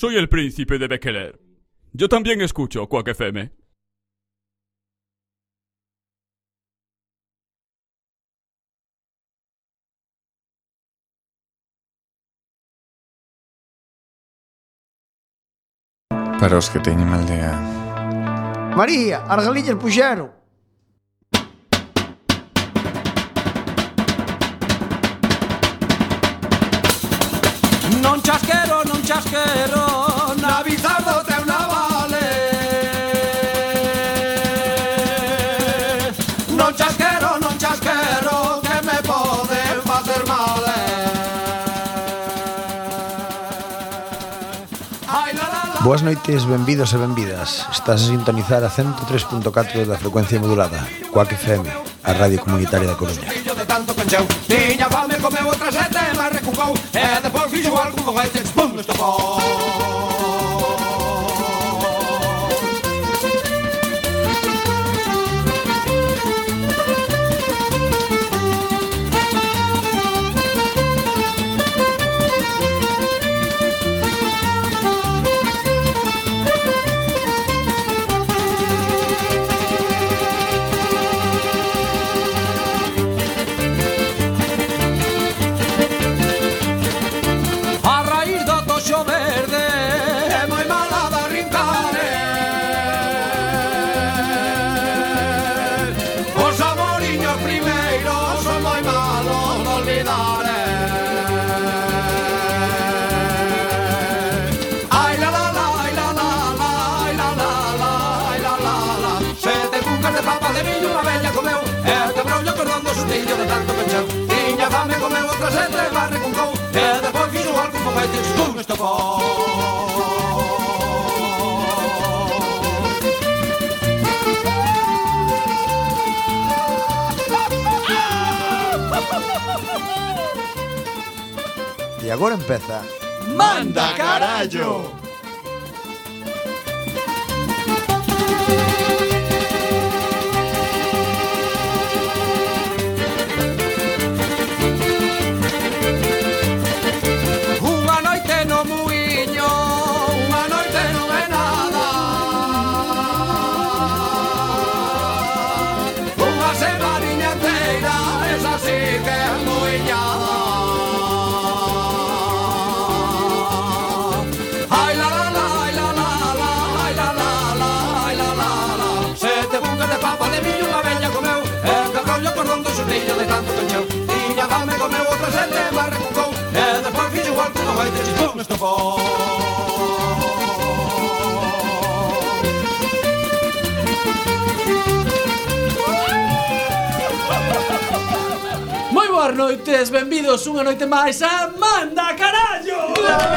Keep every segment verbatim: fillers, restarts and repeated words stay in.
soy el príncipe de Bekeler. Yo también escucho Quack F M. Para os que teñen mal día. María, as galiñas puxeron. Non chasquero, non chasquero, na bizardo teu navale. Non chasquero, non chasquero, que me pode facer mal. Boas noites, benvidos e benvidas. Estás a sintonizar a ciento tres punto catro da frecuencia modulada Quack F M, a radio comunitaria da Coruña. Tiña fame, comeu outra sete, mas recucou. E depois fixo algo con foguetes, pum, estopou. Tiña fame, comeu outra sete, mas recucou. E depois fixo algo con foguetes, pum, estopou. E agora empeza Manda carallo. De tanto cancheu. Tiña fame, comeu outra sete, mas recucou. E depois fixo igual con foguetes e pum, estopou. Moi boas noites, benvidos unha noite máis a Manda Carallo!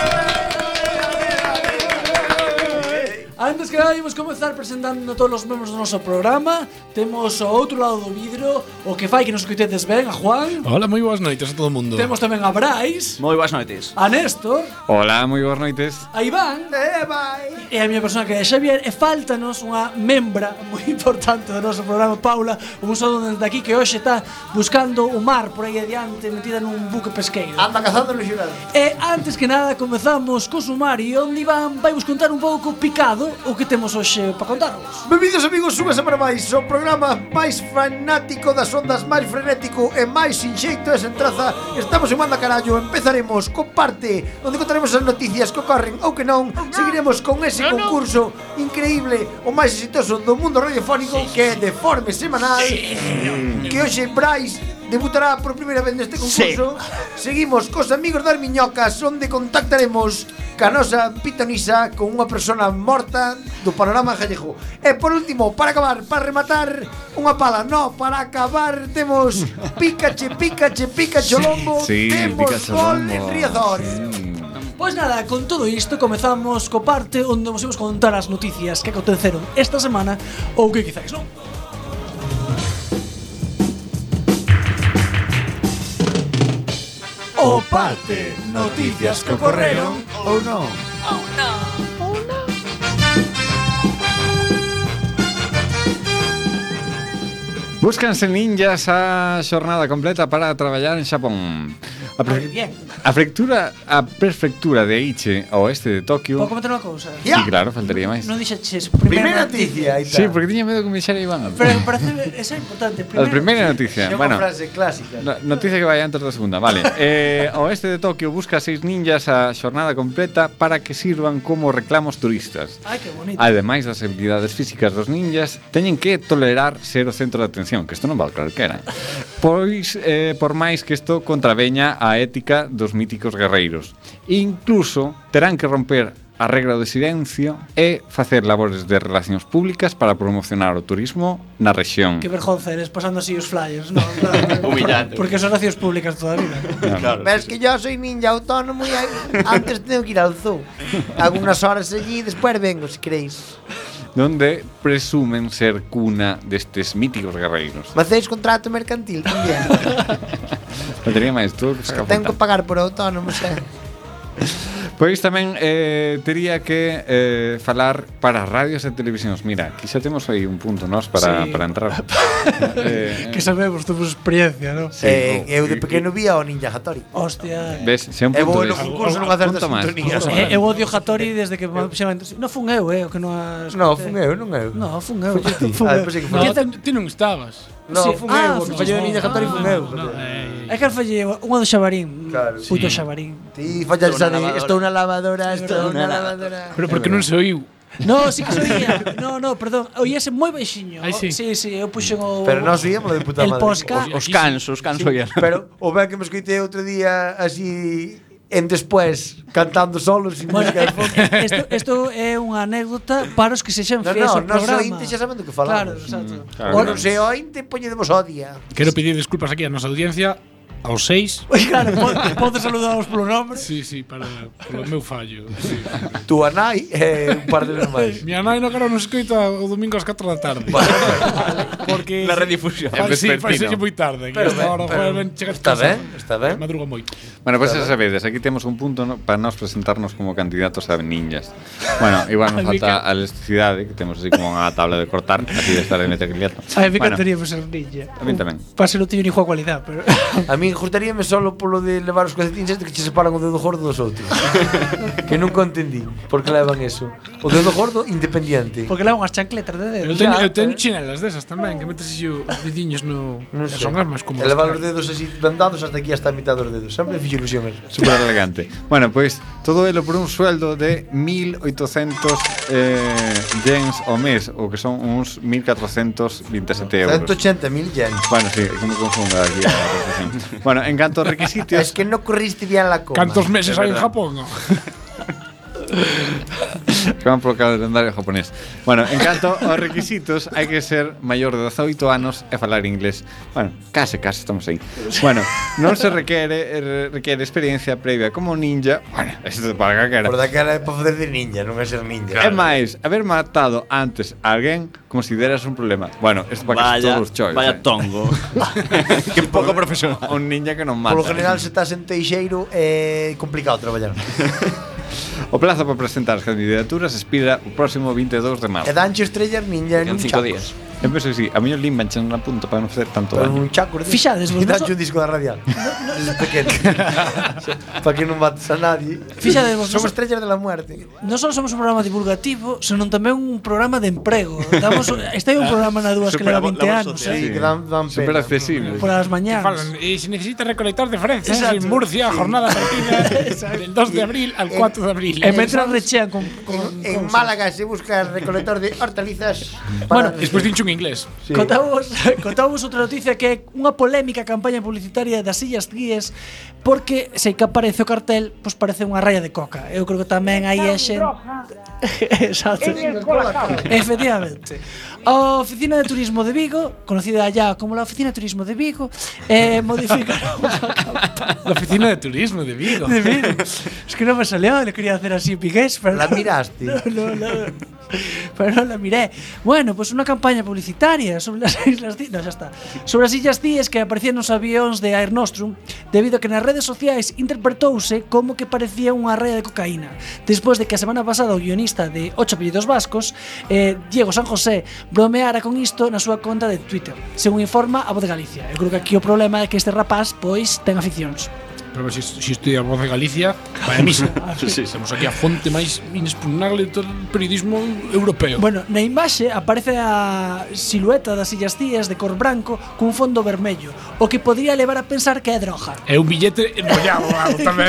Antes que nada, imos comezar presentando todos os membros do noso programa. Temos ao outro lado do vidro o que fai que nos coitedes ben, a Juan. Hola, moi boas noites a todo o mundo. Temos tamén a Brais. Moi boas noites. A Néstor. Hola, moi boas noites. A Iván. Eh, vai. E a miña persona que é Xavier. E faltanos unha membra moi importante do noso programa, Paula. Un saúdo desde aquí que hoxe está buscando o mar por aí adiante, metida nun buque pesqueiro. Anda cazando no xurado. E antes que nada comezamos co sumario, onde Iván vai vos contar un pouco picado o que temos hoxe para contarvos. Benvidos amigos, unha semana máis o programa máis fanático das ondas, máis frenético e máis sinxeito e sen traza. Estamos en Manda Carallo. Empezaremos co parte onde contaremos as noticias que ocorren ou que non. Seguiremos con ese concurso increíble, o máis exitoso do mundo radiofónico, que é de forma semanal, que hoxe Brais debutará por primeira vez neste concurso. Seguimos cos amigos das miñocas, onde contactaremos ca nosa pitonisa con unha persona morta do panorama gallego. E por último, para acabar, para rematar, unha pala, no, para acabar temos Pícache, Pícache, Pícache Lombo. Sí, temos Pícache gol Lombo. en Riazor. Pois nada, con todo isto comezamos co parte onde vos imos contar as noticias que aconteceron esta semana ou que quizáis non. O parte, noticias que ocorreron ou non. Búscanse ninjas a xornada completa para traballar en Xapón. A, pre- a, prefectura, a prefectura de Aichi, ao oeste de Tokio. Podo comentar unha cousa? Sí, claro, faltaría máis. Non dixeches Primeira primeira noticia, aí Sí, está. porque tiña medo que me dixera Iván. Pero parece esa é importante. A primeira noticia, É unha bueno, frase clásica. no, noticia que vai antes da segunda, vale. Eh, o oeste de Tokio busca seis ninjas a xornada completa para que sirvan como reclamos turistas. Ai, que bonito. Ademais das habilidades físicas dos ninjas, teñen que tolerar ser o centro de atención, que isto non vale calquera. Pois, eh, por máis que isto contraveña a ética dos míticos guerreiros. Incluso terán que romper a regra do silencio e facer labores de relacións públicas para promocionar o turismo na rexión. Que vergonza eres pasando así os flyers, no, claro. Humillante. Porque son relacións públicas toda a vida. Claro. Ves que yo soy ninja autónomo y antes tengo que ir al zoo. Hago unas horas allí y después vengo, si queréis. Donde presumen ser cuna destes míticos guerreiros. ¿Me hacéis contrato mercantil también? Faltaría máis, todo que Tengo que pagar por autónomo, sé. Pois tamén eh, tería que eh, falar para radios e televisións. Mira, aquí xa temos aí un punto nós para, Sí. para entrar. eh, Que sabemos, temos experiencia, ¿no? Sí, eh, o- eu de pequeno vía o Ninja Hattori. Hostia. Ves, xa un É punto bo no de concurso non hacer das Punto máis. sintonías. Eh, eu odio Hattori desde que me puxeron. Non fun eu, eh, o que non as No, fun eu, non eu. No, fun eu. Foi ti. Fun Ah, eu. pensei que No, foi. Que ten- ti non estabas. No, Sí. fun Ah, eu, o que fun fallou de vos. Ninja Hattori fun eu. No, eh, É que fallei unha do Xabarín. Claro. Puto Xabarín. Ti fallas Estou a na de lavadora. estou na lavadora, estou na lavadora. Pero porque non se oiu. No, sí que se oía. No, no, perdón. Oíase moi baixiño. Ai, sí. Sí, sí, eu puxen o Pero nós oíamos de puta el madre. posca. Os cans, os cans oían. Pero o ben que me escoitei outro día así en después cantando solos sin Bueno, música de fondo. isto, isto é unha anécdota para os que sexan No, fiéis no, ao nós programa. ointes xa saben do que Claro, falamos. exacto. claro. O non sei, ointe poñedemos odia. Quero pedir desculpas aquí a nosa audiencia, aos seis. Pois claro, pode, pode saludaros polo nombre. Sí, sí, para polo meu fallo. Sí. Tu anai e un par de veces máis. Mi nai no cara non se escoita o domingo ás catro da tarde. Porque Na redifusión. Fai, sí, vespertino. fai moi tarde. Que Pero esta ben, hora pero- joder, ben chegas Está casa. ben, está ben. Madruga moito. Bueno, pois pues xa sabedes, aquí temos un punto, ¿no?, para nos presentarnos como candidatos a ninjas. Bueno, igual nos Ai, falta a elasticidade, que temos así como unha tabla de cortar, así de estar en metergliato. A mí me Bueno, encantaría ser ninja. a min tamén. Para ser non teño ni juego cualidad, pero A min gustaríame solo polo de levar os calcetines este que che separan o dedo gordo dos outros. Que nunca entendí por que levan eso. O dedo gordo independiente. porque levan unhas chancletas de Eu dedo. teño, Ya, eu teño pero- chinelas desas tamén, que metes así os dediños no, Non no sei. son as máis como E levar os dedos así vendados hasta aquí hasta a mitad dos dedos. Sempre me fixo ilusión eso. Super elegante. Bueno, pois pues, todo elo por un sueldo de mil oitocentos eh, yens ao mes, o que son uns mil catrocentos veintisiete euros. ciento ochenta mil yen. Bueno, sí, que me confunda aquí. a profesión. Bueno, en canto a requisitos, Es que no corriste bien la coma. Cantos meses É hai en verdad. Japón? No? que van polo calendario japonés. Bueno, en canto aos requisitos, hai que ser maior de dezaoito anos e falar inglés. Bueno, case, case estamos aí. Bueno, non se requere eh, requere experiencia previa como ninja. Bueno, isto para que era. Por da cara é para facer de ninja, non é ser ninja. É máis, haber matado antes a alguén consideras un problema. Bueno, isto para que Vaya, todos os choios. vaya eh. tongo. Que pouco profesional. Un ninja que non mata. Por lo general, se estás en Teixeiro é complicado traballar. O plazo para presentar as candidaturas expira o próximo vinte e dous de marzo. E danche estrellas ninja en En un cinco chaco. días. Eu penso que sí, a miña limba enchen na punta para non facer tanto Pero daño. un chaco de Fixades, vos E danche non un disco da radial. Desde pequeno. Para que non mates a nadie. Fixades, vos Somos non- estrellas de la muerte. non só somos un programa divulgativo, senón tamén un programa de emprego. Damos, este é un programa na dúas que Super leva labor- vinte labor anos, social. eh, Sí, que dan, dan pena. Super accesible. por as mañás. Falan, e se necesita recolectar diferencias Exacto. en Murcia, jornada partida del dos de abril al cuatro de abril. E mentras rechean con, con En cousas. Málaga se busca recolector de hortalizas. Bueno, Despois dincho en inglés. Sí. Contamos, contamos outra noticia que é unha polémica campaña publicitaria das Illas Cíes porque sei que aparece o cartel, pois parece unha raya de coca. Eu creo que tamén hai a xente. Exacto. Efectivamente. A Oficina de Turismo de Vigo, conocida allá como la Oficina de Turismo de Vigo, eh, modificaron a campaña La oficina de turismo de Vigo. de Vigo. Es que no me salió, le quería hacer así pigués, pero La no. miraste. No, no, no. Pero no la miré. Bueno, pues una campaña publicitaria sobre las Islas Cíes, no, ya está. Sobre as Illas Cíes que aparecían nos avións de Air Nostrum, debido a que nas redes sociais interpretouse como que parecía unha raya de cocaína. Despois de que a semana pasada o guionista de Ocho apellidos vascos, eh, Diego San José, bromeara con isto na súa conta de Twitter, según informa a Voz de Galicia. Eu creo que aquí o problema é que este rapaz, pois, ten aficións. pero se si, si estudia Voz de Galicia, vaya misa. Sí, sí. Temos aquí a fonte máis inexpugnable de todo o periodismo europeo. Bueno, na imaxe aparece a silueta das Illas Cíes de cor branco cun fondo vermello, o que podría levar a pensar que é droga. É un billete enrollado, claro, tamén.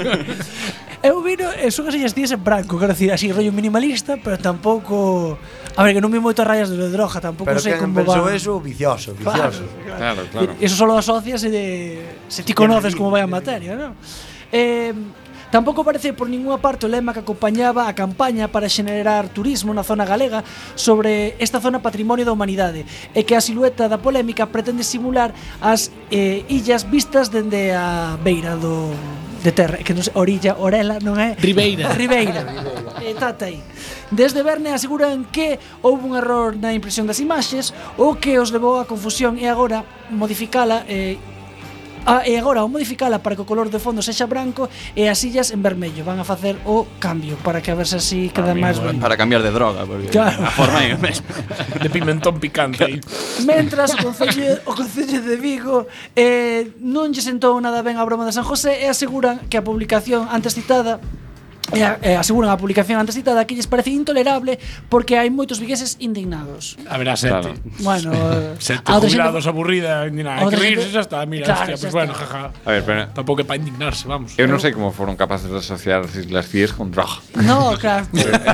Eu vino, e son as Illas Cíes en branco, quero decir, así rollo minimalista, pero tampouco... A ver, que non vi moito rayas de droga, tampouco Pero sei quen como pensou va. eso, vicioso, vicioso. Claro, claro. Eso só lo asocias e de se ti conoces como vai a materia, non? Eh, tampouco aparece por ninguna parte o lema que acompañaba a campaña para xenerar turismo na zona galega sobre esta zona patrimonio da humanidade, e que a silueta da polémica pretende simular as eh, illas vistas dende a beira do de terra, que non sei, orilla, orela, non é? Ribeira. Ribeira. E trata aí. Desde Verne aseguran que houve un error na impresión das imaxes, o que os levou á confusión e agora modificala eh, Ah, e agora, ao modificala para que o color de fondo sexa branco e as illas en vermello, van a facer o cambio para que a ver se así queda máis bonito. Para cambiar de droga, porque Claro. a forma é a mesma. De pimentón picante aí. Mentras, o Concello, o Concello de Vigo eh, non lle sentou nada ben a broma de San José e aseguran que a publicación antes citada E, a, e aseguran a publicación antes citada que lles parece intolerable porque hai moitos vigueses indignados. A ver, a sete. Claro. Bueno, eh, Sete a outra xente- jubilados aburrida, ni nada. Hai a outra que rirse xente- xa está. Mira, Claro, hostia, xa pues bueno, está. jaja. A ver, pero Tampouco é para indignarse, vamos. eu non sei como foron capaces de asociar as Islas Cíes con droga. No, claro.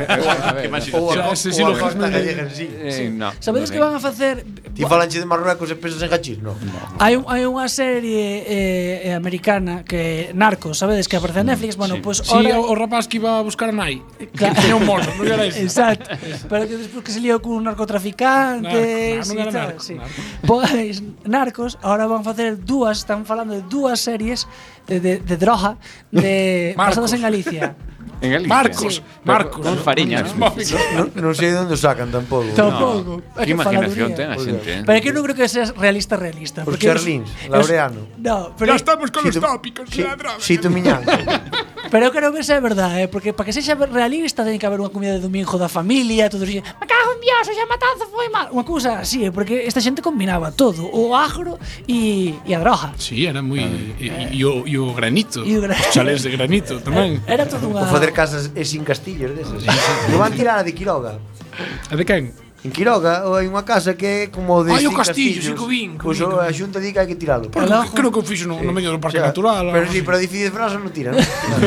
Ou a, Ese ou a silogismo costa de- gallega en sí. Eh, no, Sabedes que non sei. van a facer? Ti falanche de Marruecos e pensas en hachís, non? Hai un, hai unha serie eh, eh, americana que Narcos, sabedes que aparece en Netflix, bueno, pois Sí, ora o, o rapaz que iba a buscar a nai. Claro. Que tiña un mono, non era ese. Exacto. Pero que despois que se liou con narcotraficantes Narco, non e era tal, narco, sí. narco. Pois Narcos ahora van facer dúas, están falando de dúas series de, de, de droga de Marcos. basadas en Galicia. En Galicia. Marcos, Sí. Marcos. Con Fariña. Non, non sei de onde sacan tampouco. Tampouco. É Que que imaginación faladuría. ten a xente, eh? Pero é que non creo que seas realista realista, Os porque Charlins, os- Laureano. No, pero Ya estamos con los Sito- tópicos de Si- la droga. Sito Miñán. Pero eu creo que esa é verdade, eh? Porque para que sexa realista ten que haber unha comida de domingo da familia, todo así. Me cago en Dios, hoxe a matanza foi mal. Unha cousa así, eh? Porque esta xente combinaba todo, o agro e, e a droga. Sí, era moi... E, e, o, e o granito. E o gra- Os chalés de granito tamén. Era todo unha... O facer casas e sin castillos desos. Non van tirar a de Quiroga. E de quen? En Quiroga hai unha casa que é como de Ai, o sin castillo, castillos. sí, que vin, que Pois vin, o- que a xunta di que hai que tiralo. Porque Alá, creo que o fixo no, no medio do Parque O sea, Natural. Pero algo sí, así. pero edificio de França non tira, non?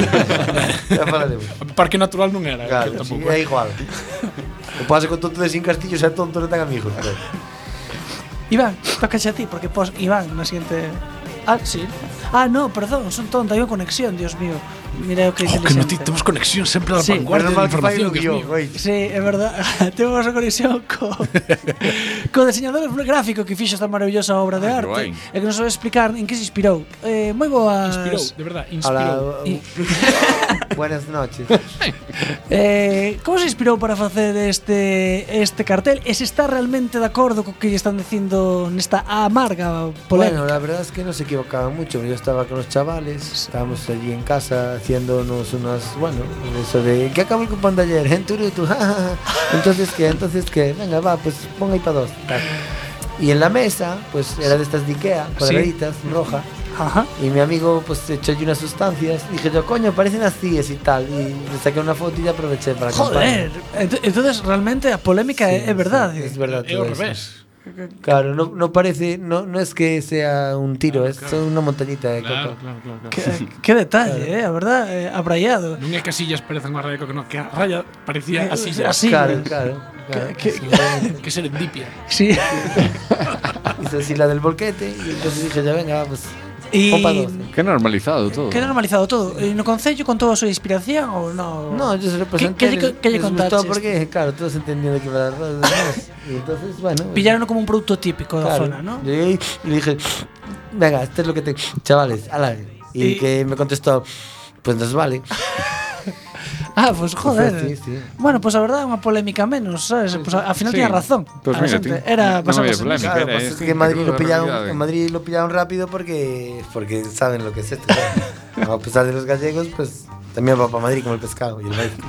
Ya falaremos. O Parque Natural non era, Claro, que sí, tampouco. é igual. O pasa con tonto de sin castillos é tonto, non ten amigos. Pero. Iván, tócache a ti, porque pos Iván na siguiente... Ah, sí. Ah, no, perdón, son tonta, hai unha conexión, Dios mío. Mira o que Oh, que inteligente. noti, temos conexión sempre a Sí, vanguardia Menos da mal que fai información, no Dios guión, mío. oi. Sí, é verdad. Temos a conexión co co diseñador gráfico que fixo esta maravillosa obra de Ah, arte guai. e que nos vai explicar en que se inspirou. Eh, moi boas. Inspirou, de verdad, Hola. inspirou. Y- Buenas noches. Eh, como se inspirou para facer este este cartel? E se está realmente de acordo co que lle están dicindo nesta amarga Bueno, polémica? la verdad es que no se equivocaban mucho. Yo estaba con los chavales, estábamos allí en casa haciéndonos unas, bueno, eso de ¿qué acabó el cupón de ayer? En Turutu, entonces qué, entonces qué, venga va, pues ponga ahí para dos. tal. Y en la mesa, pues era de estas de Ikea, cuadraditas, roja. Ajá. Y mi amigo pues echó allí unas sustancias. Dije yo, coño, parecen as cíes y tal. Y le saqué una foto y ya aproveché para Joder, ent- entonces realmente a polémica é, é verdade. Es verdad. É todo ao eso. revés. Claro, no, no parece, no, no es que sea un tiro, es son una montañita de Claro, coca. claro, claro. claro. Que, que detalle, eh, a verdad, eh, abraiado. Non é que as sillas parecen unha raya de coca, non, que a raya parecía as sillas. Así. Claro, claro. claro. Que- Sí, Que serendipia. Sí. hizo así la del volquete y entonces dije, ya venga, pues Y pon pa doce. Que normalizado todo. que normalizado todo. E no concello con toda a súa inspiración ou no? No, yo se lo presenté. que lle- que lle les gustó contaches? porque, claro, todos entendían de qué iba a dar. Y entonces, bueno. Pillaron como un producto típico da claro, zona, ¿no? Llegué y le dije, venga, esto es lo que te. Chavales, ala. Y, Y- que me contestó, pues nos vale. Ah, pues joder. Sí, sí. Bueno, pues a verdad é unha polémica menos, sabes? Pues a- al final Sí. tiña razón. Pues A mira, xente tío, era non basado había en polémica. Claro, era pues es este que en Madrid lo cruda pillaron, realidade. en Madrid lo pillaron rápido porque porque saben lo que es esto. ¿sabes? A pesar de los gallegos, pues también va para Madrid como el pescado y el maíz.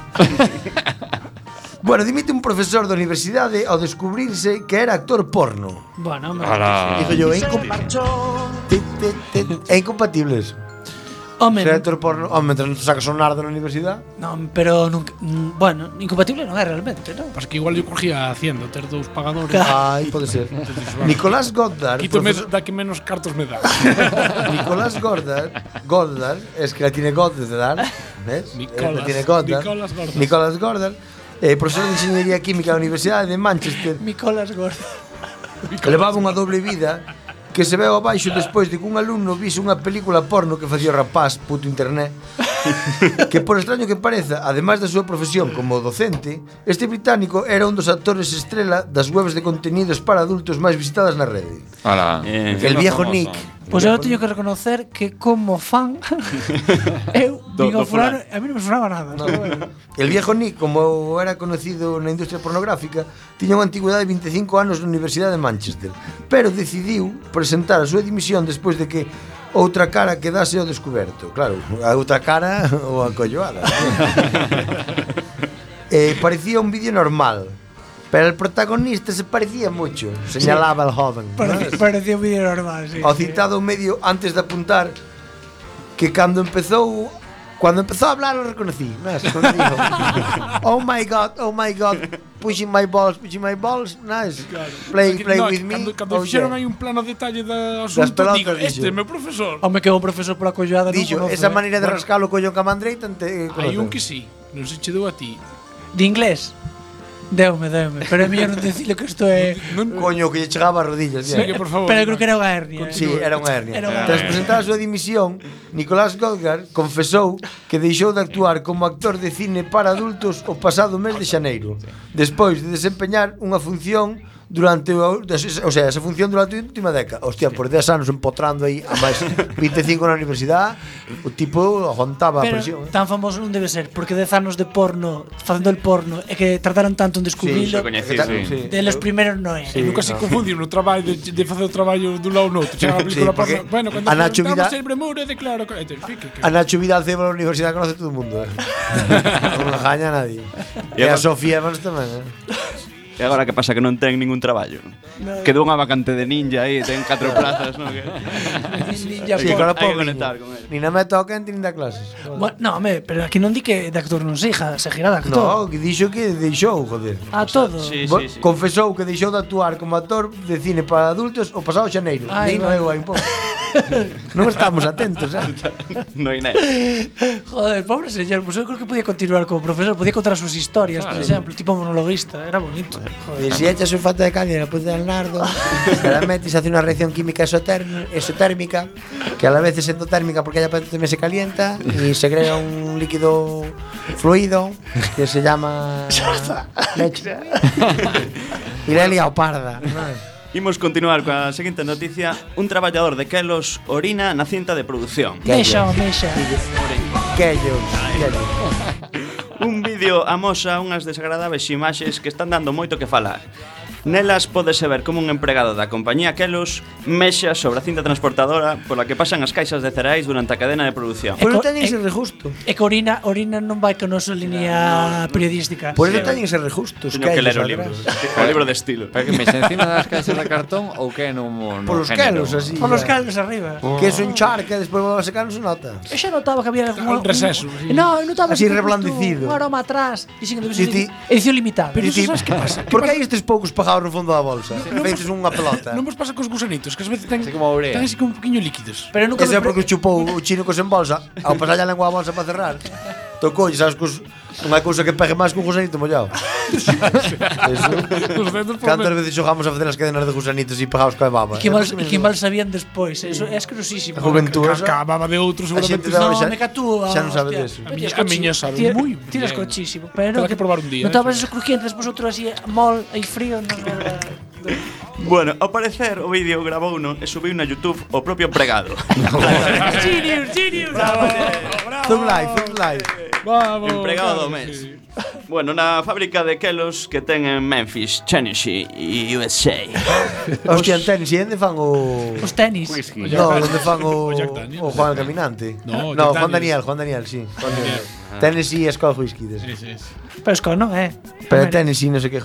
Bueno, dimite un profesor de universidade ao descubrirse que era actor porno. Bueno, me... Ala. Digo yo, é, incom- Ti- ti- ti- é incompatible eso. Home, Ser actor porno, home, mentre non te sacas un nardo na universidade. non, pero nunca, mm, bueno, incompatible non é realmente, non? Pues que igual yo cogía Hacienda, ter dous pagadores. Ai, pode ser. Nicolás Goddard. Quito profesor- da que menos cartos me da. Nicolás Goddard, Goddard, es que la tiene Goddard, ¿ves? Nicolás, La tiene Goddard. Nicolás Goddard. Nicolás Goddard, eh, profesor de Ingeniería Química da Universidade de Manchester, Micolas gordo. levaba unha doble vida que se veu abaixo despois de que un alumno vise unha película porno que facía o rapaz, puto internet, que por extraño que pareza, ademais da súa profesión como docente, este británico era un dos actores estrela das webs de contenidos para adultos máis visitadas na rede. Hola. Eh, El viejo Nick. Pois eu teño que reconocer que como fan eu Do- digo do fulano, a mí non me sonaba nada. pero bueno. El viejo Nick, como era conocido na industria pornográfica, tiña unha antigüedade de veinticinco anos na Universidade de Manchester, pero decidiu presentar a súa dimisión despois de que outra cara quedase ao descoberto. Claro, a outra cara ou a colloada. eh, parecía un vídeo normal, pero el protagonista se parecía mucho, señalaba el joven. Pare- Parecía un vídeo normal, sí. Ao citado medio antes de apuntar que cando empezou Cuando empezó a hablar lo reconocí, ¿no? Cuando dijo, oh my god, oh my god, pushing my balls, pushing my balls, nice, play, play No, with me. Cando, cando oh, fixeron yeah. aí un plano detalle do Das asunto, pelotas, digo, este dixo. é meu profesor. Home, que é un profesor pola collada non Dixo, conoce, esa eh. maneira de Bueno. rascar o collón ca mandreita te Hai un que sí, non se che deu a ti. De inglés. Deume, deume, pero é mellor non dicilo que isto é Coño, que lle chegaba a rodillas. Sigue, Yeah. por favor. Pero eu creo que era unha hernia. Sí, era unha hernia. Era unha Tras hernia. presentar a súa dimisión, Nicolás Goddard confesou que deixou de actuar como actor de cine para adultos o pasado mes de xaneiro, despois de desempeñar unha función durante o, o sea, esa función durante a última década. Hostia, por dez anos empotrando aí a máis vinte e cinco na universidade, o tipo aguantaba a Pero presión. eh. tan famoso non debe ser, porque dez anos de porno, facendo el porno, e que trataron tanto en descubrilo, coñecido, sí. de los primeros non é. Sí. Nunca se confundiu no traballo de, de facer o traballo dun lado ou noutro. Chega a película Sí, porque porno. Bueno, cando a Nacho preguntamos Vidal- sempre mure de claro, que te fique que A Nacho Vidal Cebo na universidade conoce todo o mundo, eh. Non engaña a nadie. E a Sofía Evans tamén, eh. E agora que pasa que non ten ningún traballo. Quedou unha vacante de ninja aí, ten catro plazas, non? Que... Ninja Sí, porno. con a Hai que pobre. conectar con él. Ni na meta ao Kent nin da clases. Bueno, no, home, pero aquí non di que de actor non seja, seguirá de actor. No, que dixo que deixou, joder. A todo. Sí, Bo- sí, sí. Confesou que deixou de actuar como actor de cine para adultos o pasado xaneiro. Ai, Dino vai. eu aí un pouco. Non estamos atentos, eh. No hai nada. Joder, pobre señor, pues eu creo que podía continuar como profesor, podía contar as súas historias, por exemplo, tipo monologuista, era bonito. E si echas sulfato de caña na punta del nardo, se la metes hace una reacción química exoterm- exotérmica, que a la vez es endotérmica porque ella también se calienta y segrega un líquido fluido que se llama leche. Y la he liado parda, ¿no? Imos continuar coa seguinte noticia. Un traballador de Kelos orina na cinta de produción. Mexa, mexa. Quellos, quellos. Un vídeo amosa unhas desagradables imaxes que están dando moito que falar. Nelas pódese ver como un empregado da compañía Kelos mexa sobre a cinta transportadora pola que pasan as caixas de cereais durante a cadena de produción. Por eso co- teñen e- que ser rejusto. E que orina, orina non vai con nosa línea periodística. Por eso teñen que ser rejustos. Teño que ler o quellos libro, atrás. o libro de estilo. Pero que me encima das caixas de cartón ou que no, no Por los género? quelos, así. Por los ya. caldos arriba. Que eso encharca e despois volve a secar non se nota. Eu xa notaba que había Un un, receso, sí. No, eu notaba Así que justo reblandecido. Un aroma atrás. Dixen que debe Sí, ser ti- edición limitada. Pero E iso ti- sabes que pasa? Por que hai estes poucos pagados no fondo da bolsa? Feites unha pelota. Non vos pasa cos gusanitos, que ás veces ten, Así como a urea. ten así como un poquinho líquidos. Pero nunca Ese é me porque chupou o chino cos en bolsa. Ao pasar a lengua a bolsa para cerrar. Tocou, sabes, cos, unha cousa que pegue máis que un gusanito mollado. Eso. Os dedos por Cantas medio. veces xogamos a facer as cadenas de gusanitos e pegados coa baba. E que mal, e que mal sabían despois. Eso é asquerosísimo. A juventud. Ca- Acababa de outro A xente seguramente. da- No, xa- me catúa. xa non sabe hostia. deso. A miña- Tiras a miña cochi- sabe tira- moi Tiras bien. cochísimo. Pero Terá que probar un día, Notabas eso. esos crujientes, despois outro así mol e frío. Non era... Bueno, ao parecer o vídeo grabouno e subiu na YouTube o propio empregado. Genius, genius. Zoom live, zoom live. Vamos. Empregado claro do que mes. sí. Bueno, na fábrica de Kelos que ten en Memphis, Tennessee e U S A. Hostia, en tenis, e onde fan o... Os tenis. Whisky. No, onde fan o, O Jack Daniels. o Juan el Caminante. No, no Jack Juan Daniel, Daniels. Juan Daniel, sí. Tennessee e Skull Whisky. Sí, sí, sí. Pero es que non, eh. Pero Hombre, Tennessee, no sé qué whisky.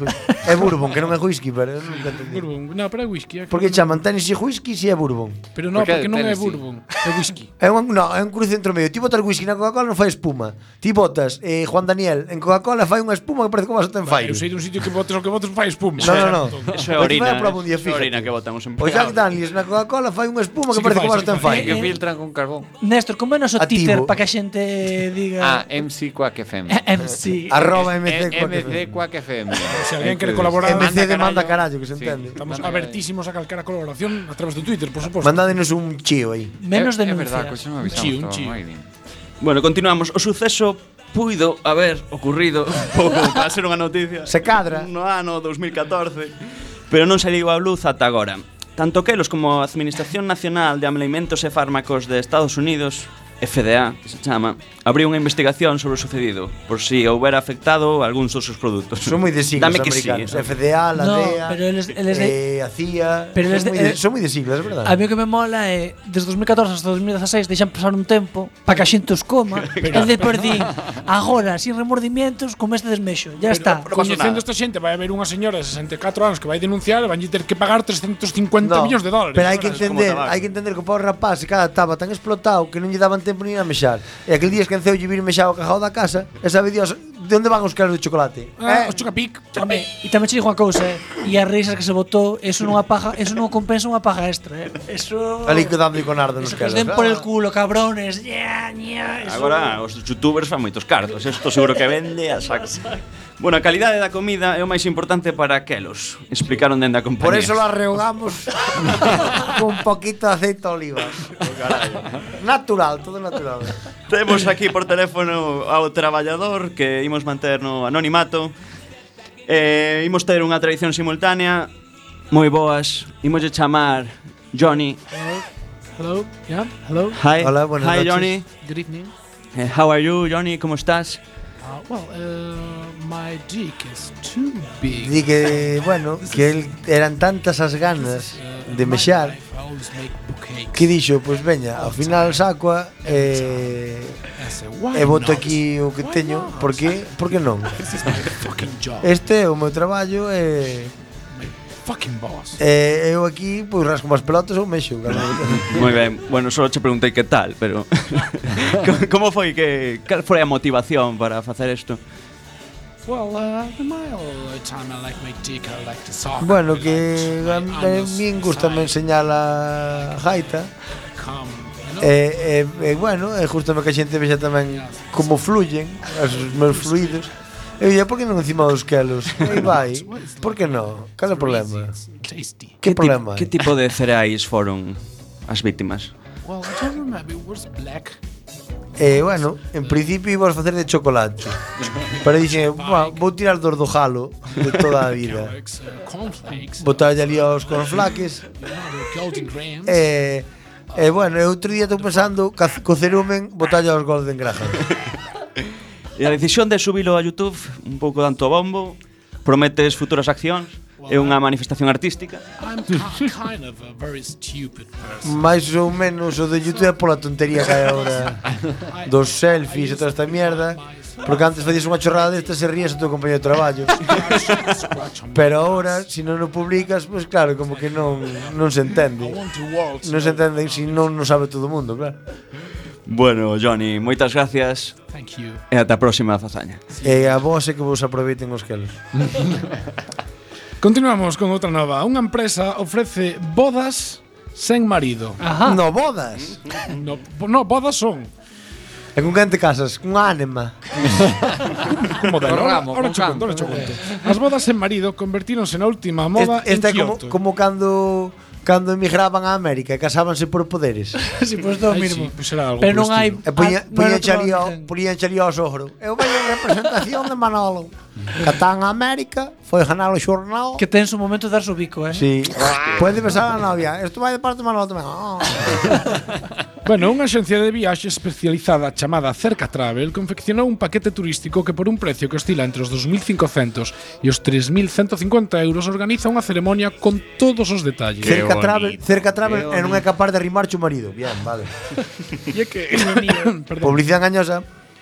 É bourbon, que non é whisky, pero eu nunca entendi. Bourbon. No, pero é whisky. É Por que chaman Tennessee whisky se é bourbon? Pero non, Por que porque non é Tennessee? bourbon, é whisky. É un, no, é un cruce entre medio. Ti botas whisky na Coca-Cola non fai espuma. Ti botas eh, Juan Daniel en Coca-Cola fai unha espuma que parece como vas a ten fai. Eu sei dun sitio que botes o que botes fai espuma. No, no, no. Eso é Pois ti vai orina. a probar un día, Eso é orina fíjate. que botan os O Jack empregados. Daniels na Coca-Cola fai unha espuma Sí que que parece fai, como vas a sí que ten fai. fai. Que filtran con carbón. Néstor, como é o noso Activo. Twitter para que a xente diga Ah, M C Quack F M. M C? Arroba M C M C Quack F M. Se alguén quere colaborar, M C de manda carallo. carallo, que se Sí. entende. estamos Manda- abertísimos a calquera colaboración a través do Twitter, por suposto. Mandádenos un chío aí. Menos É verdad, denuncias. coixo non avisamos. Un chío, un estaba chío. moi bien. Bueno, continuamos. O suceso puido haber ocurrido un pouco para ser unha noticia. Se cadra. No ano dos mil catorce, pero non saliu a luz ata agora. Tanto Kelos como a Administración Nacional de Alimentos e Fármacos de Estados Unidos, F D A, que se chama, abriu unha investigación sobre o sucedido, por si houbera afectado algúns dos seus produtos. Son moi de siglas Dame que sí, americanos. eh. F D A, la No, D E A, pero eles- eles de- eh, a C I A. pero eles son de- moi de, eh, son moi de siglas, é verdade. A mí o que me mola é desde dos mil catorce hasta dos mil dieciséis deixan pasar un tempo para que a xente os coma e depois din agora, sin remordimientos, como este desmexo. Ya está. Pero pasa Coñecendo nada. esta xente, vai haber unha señora de sesenta e catro anos que vai denunciar e van ter que pagar trescentos cincuenta millóns de dólares. Pero hai que Como entender, tabaco. hai que entender que o pobre rapaz se cada estaba tan explotado que non lle daban tempo ni a mexar. E aquel día esqueceu lle vir mexado o cajao da casa, e sabe Dios de onde van os calos de chocolate. Ah, eh? os Chocapic. Home, e tamén che digo unha cousa, eh, e as risas que se botou, eso non a paja, eso non compensa unha paja extra, eh. Eso Ali quedando con ardo nos Eso que os calos. den por el culo, cabrones. Ya, ya, eso. Agora os youtubers fan moitos cartos, isto seguro que vende a saco. Bueno, a calidade da comida é o máis importante para Kelos, explicaron dende a compañía. Por eso lo arrehogamos con un poquito de aceite de oliva. Natural, todo natural. Temos aquí por teléfono ao traballador que imos manter no anonimato. Eh, imos ter unha tradición simultánea moi boas. Imoslle chamar Johnny. Hello, yeah, hello, Hi, Hola, buenas Hi noches. Johnny. good evening. Eh, how are you, Johnny? ¿Cómo estás? Uh, well, uh, my dick is too big. Di que, bueno, que el, eran tantas as ganas de mexar que dixo, pois veña, ao final sacoa e e boto aquí o que teño, por que? Por que non? Este é o meu traballo e Fucking boss. e eu aquí pois rasco as pelotas ou mexo, claro. Moi ben. Bueno, só che preguntei que tal, pero como foi que cal foi a motivación para facer isto? Well, uh, in my all time I like my dick, I like to suck. Bueno, I que a, like to- my a min gusta me anus enseñar a gaita. come, you know? E, e, e bueno, e justamente que a xente vexa tamén como fluyen os meus fluidos. Eu ia, por que non encima dos kelos? Aí vai, por que non? Cal é o problema? It's tasty. Que ti- problema? Que tipo de cereais foron as víctimas? Well, I don't remember. It was black. E, bueno, en principio íbamos facer de chocolate. Pero dixen, "Buah, vou tirar dos do jalo de toda a vida. Carrots, uh, cornflakes, Botalle ali aos cornflaques. you know, the golden grams. E, e bueno, e outro día estou pensando ca- co cerumen botalle aos golden graham. E a decisión de subilo a YouTube, un pouco tanto bombo, prometes futuras accións? É unha manifestación artística? I'm ki- kind of a very stupid person. Mais ou menos o de YouTube é pola tontería que hai agora dos selfies e toda esta mierda. Porque antes facías unha chorrada desta se rías a teu compañero de traballo. Pero ahora, se non o publicas, pois pues claro, como que non non se entende. I want to waltz. Non se entende se non non sabe todo o mundo, claro. Bueno, Johnny, moitas gracias Thank you. e ata a próxima fazaña. E a vos é que vos aproveiten os kelos. Continuamos con outra nova. Unha empresa ofrece bodas sen marido. Ajá. No bodas. No, no bodas son. E con quen te casas? Cunha ánima. Como de Con ahora, ramo, ahora con che conto, ahora canto. che conto. As bodas sen marido convertíronse na última moda Esta en é como, Kioto. como cando cando emigraban a América e casábanse por poderes. Si, pues todo Ai, mismo. sí, pues era algo Pero por non hai estilo. E poñía, ah, non poñía era outro chalío, origen. poñía chalío ao sogro. Eu veño en representación de Manolo. Que está en América, foi ganar o xornal. Que ten su momento de dar su bico, eh. Sí, puede besar a la novia. Esto vai de parte de Manolo tamén. Oh. Bueno, unha axencia de viaxe especializada chamada Cerca Travel confeccionou un paquete turístico que por un precio que oscila entre os dos mil cincocentos e os tres mil ciento cincuenta euros organiza unha ceremonia con todos os detalles. Cerca bonito, Travel, cerca Travel qué e non é capaz de rimar o marido. Bien, vale. E é que Perdón. Publicidade engañosa.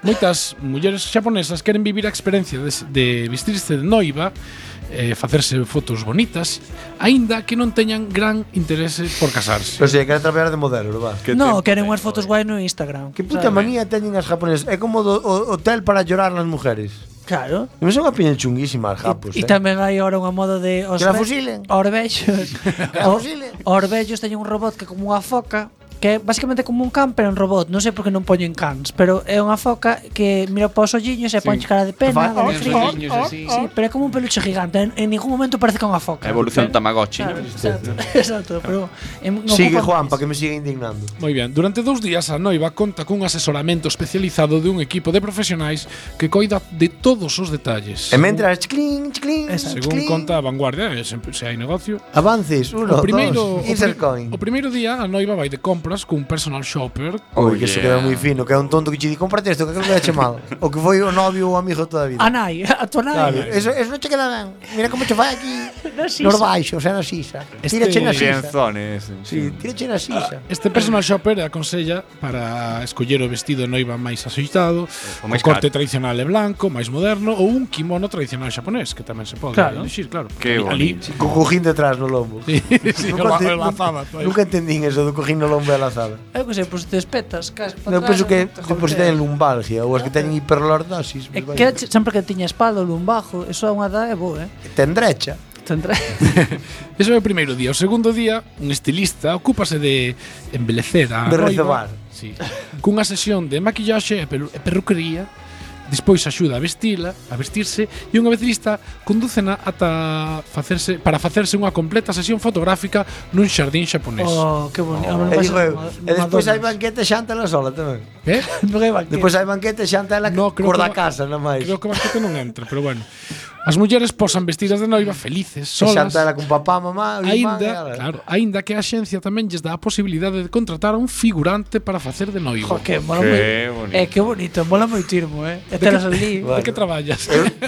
Moitas mulleres xaponesas queren vivir a experiencia de, de vestirse de noiva, eh, facerse fotos bonitas, aínda que non teñan gran interese por casarse. Pero si, queren traballar de modelo, va. No, queren unhas fotos guai no Instagram. Que puta manía teñen as japonesas. É como do, o, hotel para llorar nas mujeres. Claro. E me son unha piña chunguísima as japos, E eh. tamén hai ahora unha moda de os Que la ve- fusilen. Os vellos. Que la fusilen. Os vellos teñen un robot que é como unha foca, que é basicamente como un can, pero un robot. Non sei por que non poñen cans, pero é unha foca que mira para os olliños e ponche cara de pena, de frío. Sí, pero é como un peluche gigante. En, en ningún momento parece que é unha foca. A evolución do Tamagotchi, Claro, ¿no? exacto, exacto, pero en, non Sigue, ocupan- Juan, para que me siga indignando. Moi ben, durante dous días a noiva conta cun asesoramento especializado de un equipo de profesionais que coida de todos os detalles. E mentras, chiclín, chiclín, Según chiclín. conta a Vanguardia, e sempre se hai negocio. Avances, uno, O primeiro, dos, o, insert pri- coin. o primeiro día a noiva vai de compras cun personal shopper. Ui, que eso queda moi fino, que é un tonto que che di, cómprate isto, que aquilo queda che mal. O que foi o novio ou amigo toda a vida. A nai, a tua nai. Claro, eso, eso non che queda ben. Mira como che fai aquí Na sisa. nos baixos, é na sisa. Este- Tírache na sisa. Lienzones. Sí, tírache na sisa. Este personal shopper aconsella para escoller o vestido de noiva máis axeitado, o, máis corte caro. tradicional e blanco, máis moderno, ou un kimono tradicional xaponés, que tamén se pode Claro. elixir, claro. Qué Ali- bonito. Con cojín detrás no lombo. Sí, sí, Nunca, la, ente- la lazada. pues. nunca entendín eso do cojín no lombo e a lazada. Eu que sei, pois te espetas, cas para Eu atrás, penso que te por si golpea. teñen lumbalgia ou as que teñen hiperlordosis. É pues que vai. era sempre que tiña espalda ou lumbago, eso é unha da é boa, eh. Ten drecha. Tendré. Eso é o primeiro día. O segundo día, un estilista ocúpase de embelecer a De noiva, recebar. sí, cunha sesión de maquillaxe e, peru e perruquería. Despois axuda a vestila, a vestirse e unha vez lista condúcena ata facerse para facerse unha completa sesión fotográfica nun xardín xaponés. Oh, que bonito. E digo eu, e despois hai banquete e xanta ela sola tamén. Eh? Non hai banquete. Despois hai banquete e xanta ela No, creo cor que da va- casa, nada máis. Creo que o banquete non entra, pero bueno. As mulleres posan vestidas de noiva felices, E solas. xanta ela con papá, mamá, o irmán e ela. Aínda, claro, aínda que a axencia tamén lles dá a posibilidade de contratar a un figurante para facer de noivo. Jo, que mola Qué moi. bonito. É que bonito, mola moitirmo, eh. E telas ali. De que traballas?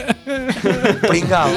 Pringao.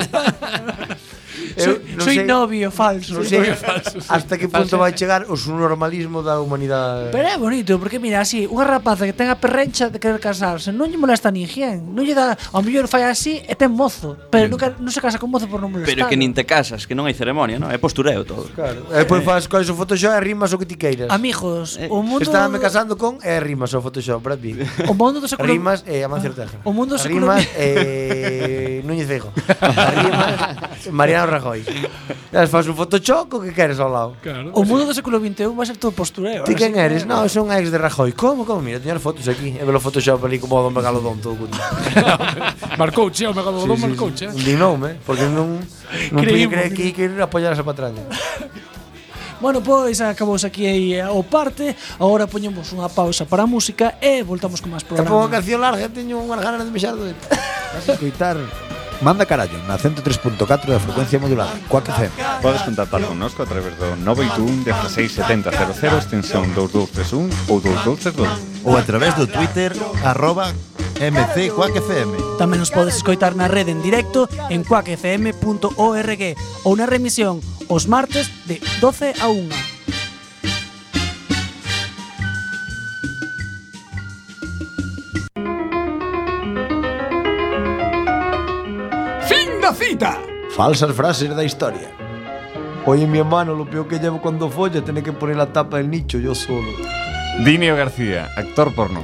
Soy, non soy sei- novio falso. Non sei hasta que punto vai chegar o subnormalismo da humanidade. Pero é bonito, porque mira, así, unha rapaza que ten a perrencha de querer casarse, non lle molesta ninguén, non lle dá, ao mellor fai así e ten mozo, pero nunca non se casa con mozo por non molestar. Pero é que nin te casas, que non hai ceremonia, non? É postureo todo. Claro. E depois faz cois o Photoshop e rimas o que ti queiras. Amigos, Eh, o mundo Estábame casando con e rimas o Photoshop, Brad Pitt. o mundo do século Rimas e Amancio Ortega. O mundo do século Rimas e Núñez Feijóo. Rimas Mariano Rajoy. E faz un Photoshop o que queres ao lado. Claro. O mundo do século vinte e un vai ser todo postureo. Ti así quen que- eres? No, son ex de Rajoy. Como, como? Mira, teño as fotos aquí. E velo Photoshop ali como o Don Megalodón todo cuto. Marcouche, o megalodón marcouche. Dignoume, porque non non Creímos, podía creer que que ir a apoiar esa patraña. Bueno, pois acabouse aquí aí o parte. Agora poñemos unha pausa para a música e voltamos con máis E pongo programa. a canción larga, teño unhas ganas de mexar do dedo. Vas a escoitar Manda Carallo na ciento tres punto catro da frecuencia modulada Quack F M. Podes contactar connosco a través do nove oito un, dezasseis, setenta, cero cero, extensión dous dous tres un ou dous dous tres dous. Ou a través do Twitter arroba mc Quack F M. Tamén nos podes escoitar na rede en directo en quack f m punto org ou na remisión os martes de doce a unha. Fin da cita. Falsas frases da historia. Oye, mi hermano, lo peor que llevo cuando folla tiene que poner la tapa del nicho yo solo. Dinio García, actor porno.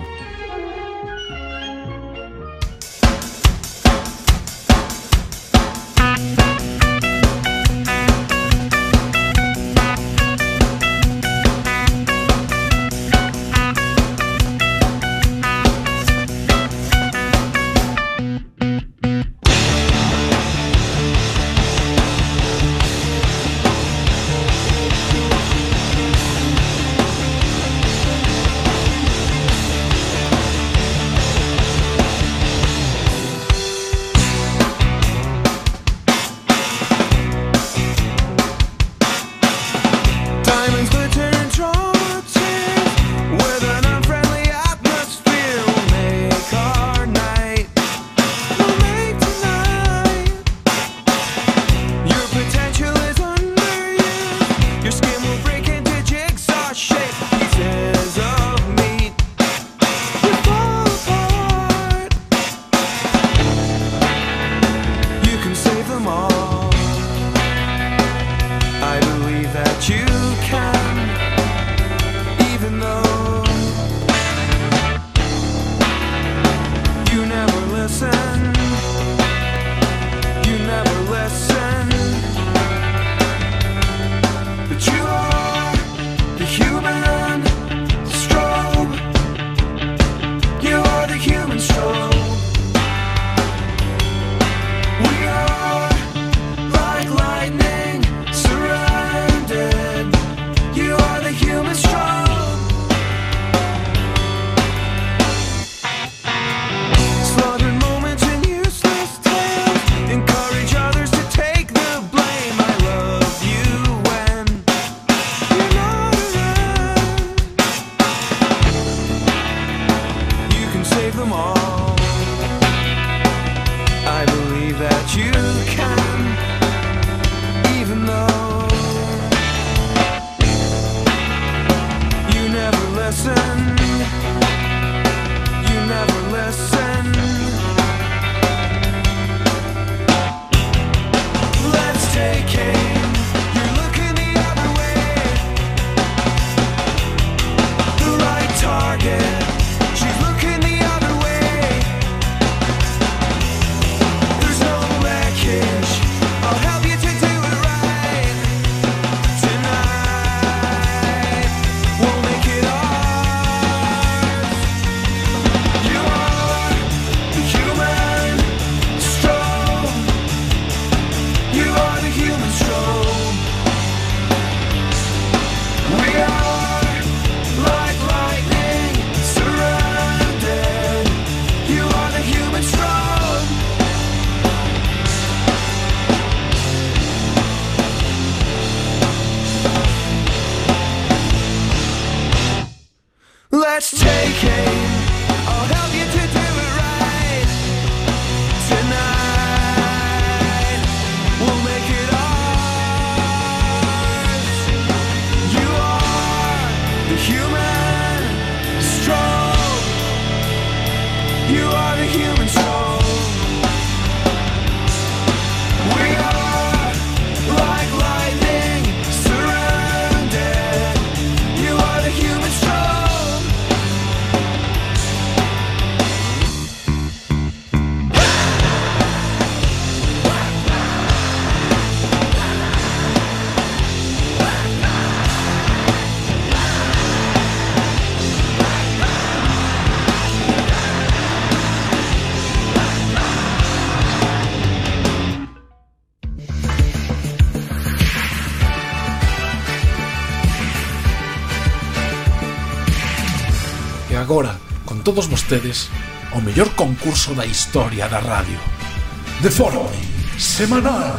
agora, con todos vostedes, o mellor concurso da historia da radio. De forma semanal.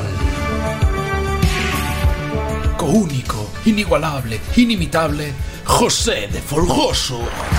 Co único, inigualable, inimitable José de Folgoso.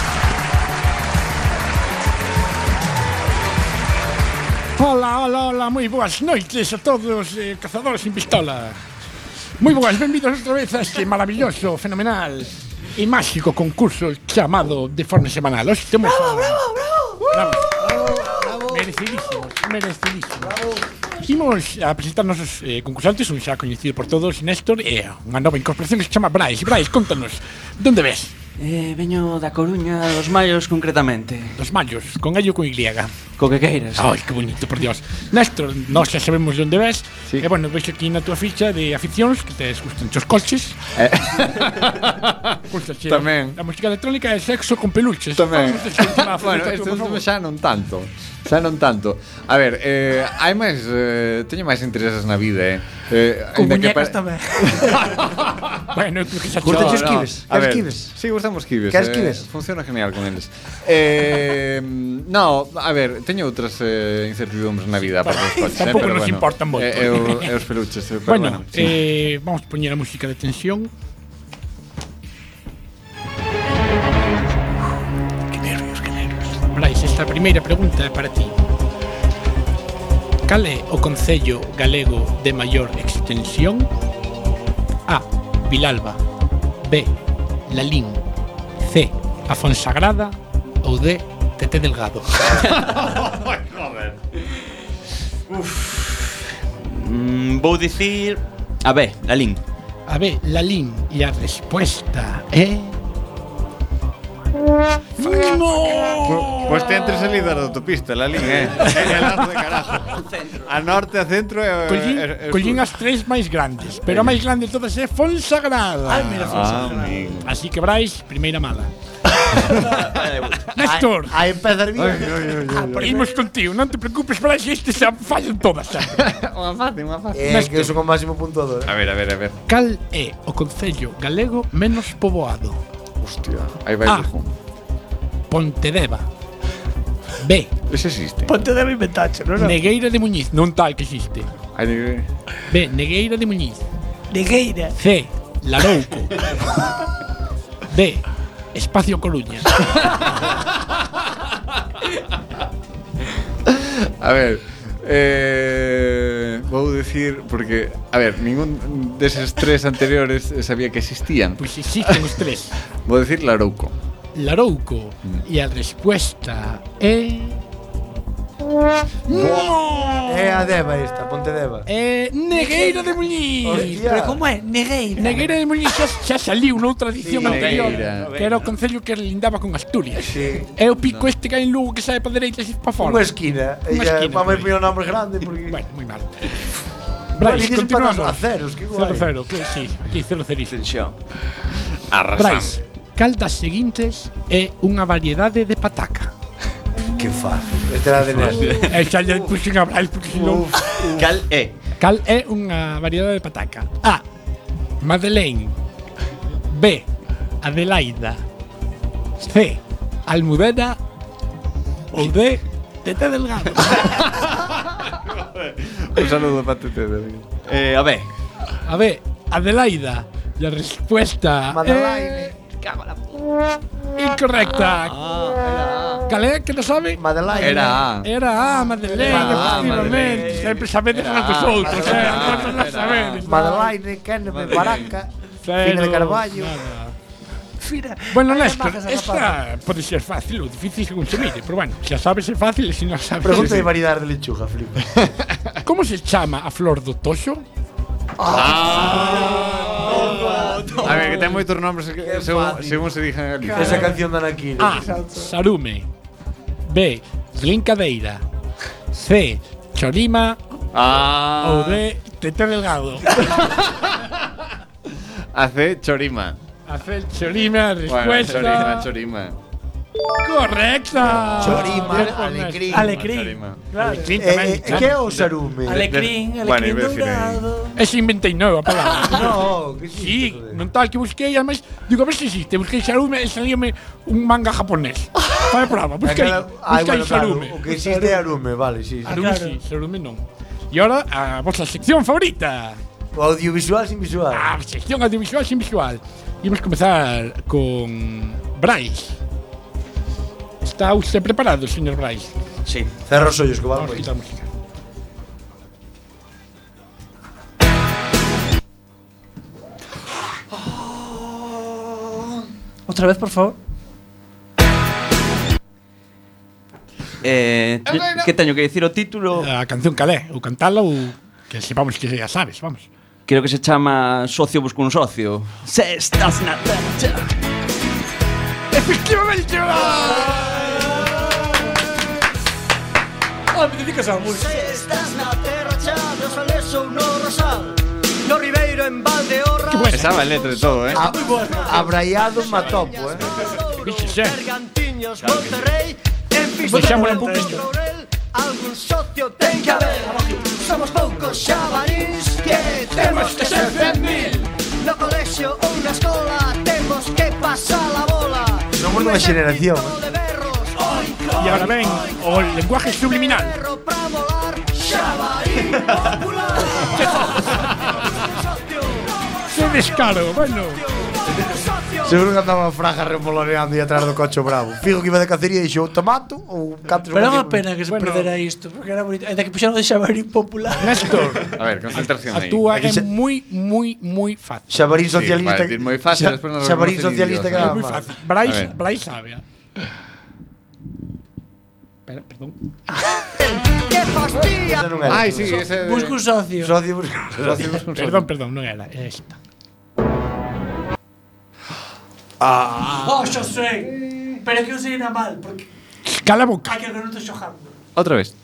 Hola, hola, hola, moi boas noites a todos, eh, cazadores sin pistola. Moi boas, benvidos outra vez a este maravilloso, fenomenal e máxico concurso chamado De Forma Semanal. Hoxe temos bravo, bravo, bravo, bravo, bravo. Merecidísimos, merecidísimos. Bravo. Imos a presentarnos os eh, concursantes, un xa coñecido por todos, Néstor, e unha nova incorporación que se chama Brais. Brais, contanos, donde ves? Eh, veño da Coruña, dos Mallos concretamente. Dos Mallos, con ello con Y. Co que queiras. Ai, que bonito, por Dios. Néstor, nós xa sabemos onde ves. Sí. E bueno, veis aquí na tua ficha de aficións que te gustan os coches. Eh. Gustache Tamén. A música electrónica e sexo con peluches. Tamén. Vamos a deixar unha Bueno, faceta, este por favor. último xa non tanto. Xa non tanto. A ver, eh, hai máis eh, teño máis intereses na vida, eh. eh Con aínda que muñecas pa- tamén. Bueno, eu creo que xa Curte chao. che esquives? A Queres ver, esquives? Sí, gustamos esquives. Queres eh, esquives? Funciona genial con eles. Eh, no, a ver, teño outras eh, incertidumbres na vida aparte dos coches, Tampouco eh, pero nos bueno, importan moito. Eh, eu, e os peluches, eh, pero Bueno, bueno, sí. eh, vamos a poñer a música de tensión. Que nervios, que nervios. Brais, esta primeira pregunta é para ti. Cal é o concello galego de maior extensión? A. Vilalba. B. Lalín. C. A Fonsagrada. Ou D. Tete Delgado. Mm, vou dicir a B, Lalín. A B. Lalín. E a respuesta é... No! Pois te entre salida da autopista, la línea, eh. É largo de carajo. A norte, a centro e Collín, e- e- collín as tres máis grandes, pero a máis grande de todas é Fonsagrada. Ai, mira, Ah, Fonsagrada. amigo. Así que Brais, primeira mala. Néstor, Aí empeza a hervir. imos contigo, non te preocupes, Brais, este xa fallan todas. Xa. Unha fácil, unha fácil. É que eu son o máximo puntuador. A ver, a ver, a ver. Cal é o concello galego menos poboado? Hostia, aí vai Ah. o jum. Pontedeva. B. Ese existe. Ponte debe inventacho, non? Negueira de Muñiz, non tal que existe. Aí de- B. Negueira de Muñiz. Negueira. C. Larouco. D. Espacio Coruña. A ver, eh, vou decir porque, a ver, ningún deses tres anteriores sabía que existían. Pois existen os tres. Vou decir Larouco. Larouco. E a respuesta é... No! É a Deva esta, Ponte Deva. É Negueira de Muñiz. Hostia. Pero como é? Negueira. Negueira de Muñiz xa, xa saliu noutra edición Sí, anterior, Negueira. que era o concello que lindaba con Asturias. Sí. É o pico este que hai en Lugo que sae para dereita e para fora. Unha esquina. Unha Ella, esquina, vamos a por poñer un nombre grande porque... Bueno, moi mal. Brais, Brais, continuamos. continuamos. A ceros, que guai. Cero, cero, que sí, aquí cero cerísimo. Tensión. Brais, cal das seguintes é unha variedade de pataca? Que fácil. Este era de Néstor. E xa lle puxen a Brais porque senón... Cal é? Cal é unha variedade de pataca? A. Madeleine. B. Adelaida. C. Almudena. Ou D. Tete Delgado. Un saludo para ti. Eh, a B. A B. Adelaida. E a respuesta Madeleine. é... Incorrecta. Cal é que non sabe? Madeleine. Era A. Era A, Madeleine, Ah, efectivamente. Madeleine. Sempre sabedes as dos outros, eh? era, As non era. sabedes. Madeleine, Kenneth, Baraca, Fina de Carballo. Nada. Fira. Bueno, Vaya Néstor, majas esa rapaza. esta pode ser fácil ou difícil según se mire, pero bueno, xa sabes é fácil e se non sabes... Pregunta Sí, de variedades de lechuga, Felipe. sí. Como se chama a flor do toxo? A ver, que ten moitos nombres que- según, fácil. según se dixan ali. Esa canción de Anakin. A. Sarume. B. Brincadeira. C. Chorima. Ah. Ou D. Tete Delgado. A C, Chorima. A C. Chorima, Bueno, respuesta... Chorima, Chorima. Correcta. Chorima, Bien, alecrín. Alecrín. Claro. Alecrín Eh, tamén. eh, que é o sarume? Alecrín, Bueno, alecrín iba a decir aí. dourado. Ese inventei nova palabra. No, que Sí, non tal que busquei, además, digo, a ver se existe. Busquei sarume e salíame un manga japonés. Fai prova, busquei, Ai, busquei bueno, claro, sarume. o que existe é arume, vale, sí, sí. Sarume claro. sí, sarume non. E ahora, a vosa sección favorita. O audiovisual sin visual. A sección audiovisual sin visual. Imos comezar con Brais. Está usted preparado, señor Brais? Sí. Cerra os ollos que Vamos vamos. a quitar a música. Outra vez, por favor. Eh, que teño que dicir o título? A canción calé, ou cantala ou que sepamos que ya sabes, vamos. Creo que se chama Socio busca un socio. Se estás na terra. Efectivamente. Ah, me dedicas a música. Se estás na terra chave, os ales ou no rosal, no Ribeiro en Valdeorras, Qué buena. Sabe a letra de todo, eh. A, abraiado matopo, eh. Biches, eh. Bergantiños, Monterrey, en Deixámosla Fisterra, un poquinho. Estoril, algún socio ten que haber. Somos poucos xabarís que temos que ser cen mil. No colexio ou na escola temos que pasar a bola. Somos unha xeración, eh. De berros, oi, E agora ven o lenguaje subliminal. berro pra molar, xabarín popular. Socio, ¡Qué descaro! Bueno, socio. Seguro que andaba Fraga remoloneando e atrás do coche bravo. Fijo que iba de cacería e dixo tomato ou cantos. Pero é unha pena que se Bueno. perdera isto, porque era bonito. Ainda que puxeron de xabarín popular. Néstor, A ver, concentración a aí. túa Aquí é se- moi, moi, moi fácil. Xabarín Sí, socialista. vale, decir moi fácil, despois nos Xabarín reconocen socialista que indios, era Moi máis. fácil. Brais, A ver. Brais sabe. ah. Espera, perdón. Que fastidia. Ese non era. Ai, sí, ese de... Busca un socio. Socio busca. Socio busca un socio. Perdón, perdón, non era, é esta. Oh, xa sei. Pero é que eu sei na mal, porque Cala a boca. hai que non estou xogando. Outra vez.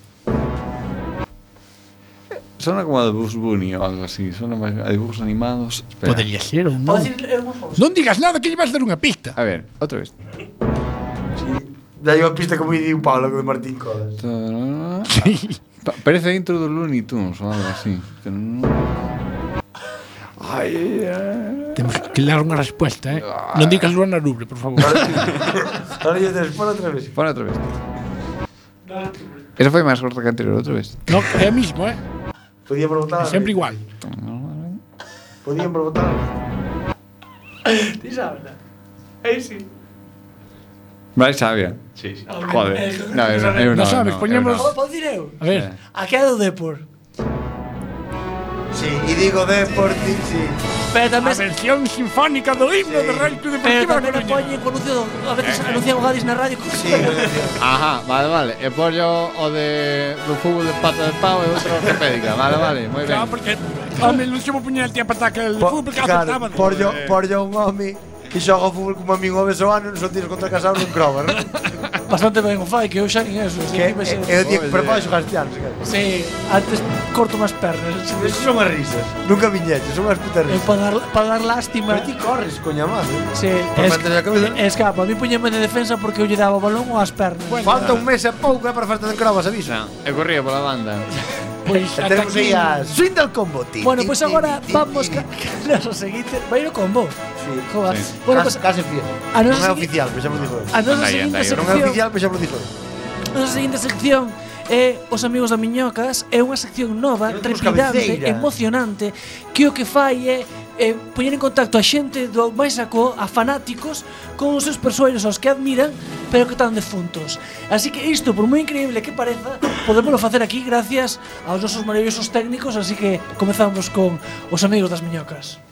Sona como a de Bugs Bunny ou algo así. Sona máis a dibujos animados. Espera. Podería ser ou Podo non. dicir é unha cousa. Non digas nada que lle vas dar unha pista. A ver, outra vez. Daí unha pista como di un Pablo de Martín Colas. Sí. Pa- Parece a intro do Looney Tunes ou algo así. Pero non... Ai, ai, ai. Temos que dar unha respuesta, eh. Non digas Luana Rubre, por favor. Ahora ya te por outra vez. Pon outra vez. Esa foi máis corta que a anterior, outra vez. Non, é o mismo, eh. Podían preguntar. É sempre igual. Podían preguntar. Ti sabes, non? É sí. Vai, sabia. Sí, sí. Joder. No, eu, eu Non no, sabes, no, poñemos- eu no. Podo dicir eu? A ver. A que é do Depor. Sí, y digo Deporti, sí. Pero A tamén versión sinfónica do himno de Radio Club Pero Deportivo da tamén a Coruña. poñen con anuncio, a veces anuncian o Gadis na radio. Sí, Ajá, vale, vale. E pollo o de do fútbol de pata de pau e outro ortopédica. Vale, vale, moi ben. Claro, porque home, non se mo puñer el tía pataca el Po- fútbol que claro, aceptaba. por yo, por yo un home que xoga ao fútbol como a min o beso ano, non son tiros contra Casado nun crover, non? Bastante ben o fai, que eu xa nin eso. Que Que, é o día que preparo xogar este ano, se queres. Sí, antes corto máis pernas. Eso son as risas. Nunca viñeches, son as putas Eh, risas. para dar, para dar lástima. Pero ti corres, coña máis, eh? Sí, Por es, parte da cabeza. escapa. A mí puñeme de defensa porque eu lle daba o balón ou as pernas. Falta un mes e pouco eh, para a festa de Crovas, aviso. E corría pola banda. Pois E ata tenemos aí aquí. a Swing del Combo, ti. Bueno, ti, pois ti, agora ti, vamos ti. ca, ca, a seguinte. Vai no combo. Sí. Joder. Sí. Bueno, Case- pois case fiel. a Non nosa é segui- oficial, pero xa me lo dixo. a nosa Anda aí, seguinte anda aí. Non é sección, oficial, pero xa me lo dixo. a nosa seguinte sección é Os Amigos da Miñocas. É unha sección nova, Pero temos trepidante, cabeceira. emocionante, que o que fai é eh, poñer en contacto a xente do máis saco, a fanáticos, con os seus persoeiros aos que admiran, pero que están defuntos. Así que isto, por moi increíble que pareza, podémoslo facer aquí gracias aos nosos maravillosos técnicos, así que comezamos con Os Amigos das Miñocas.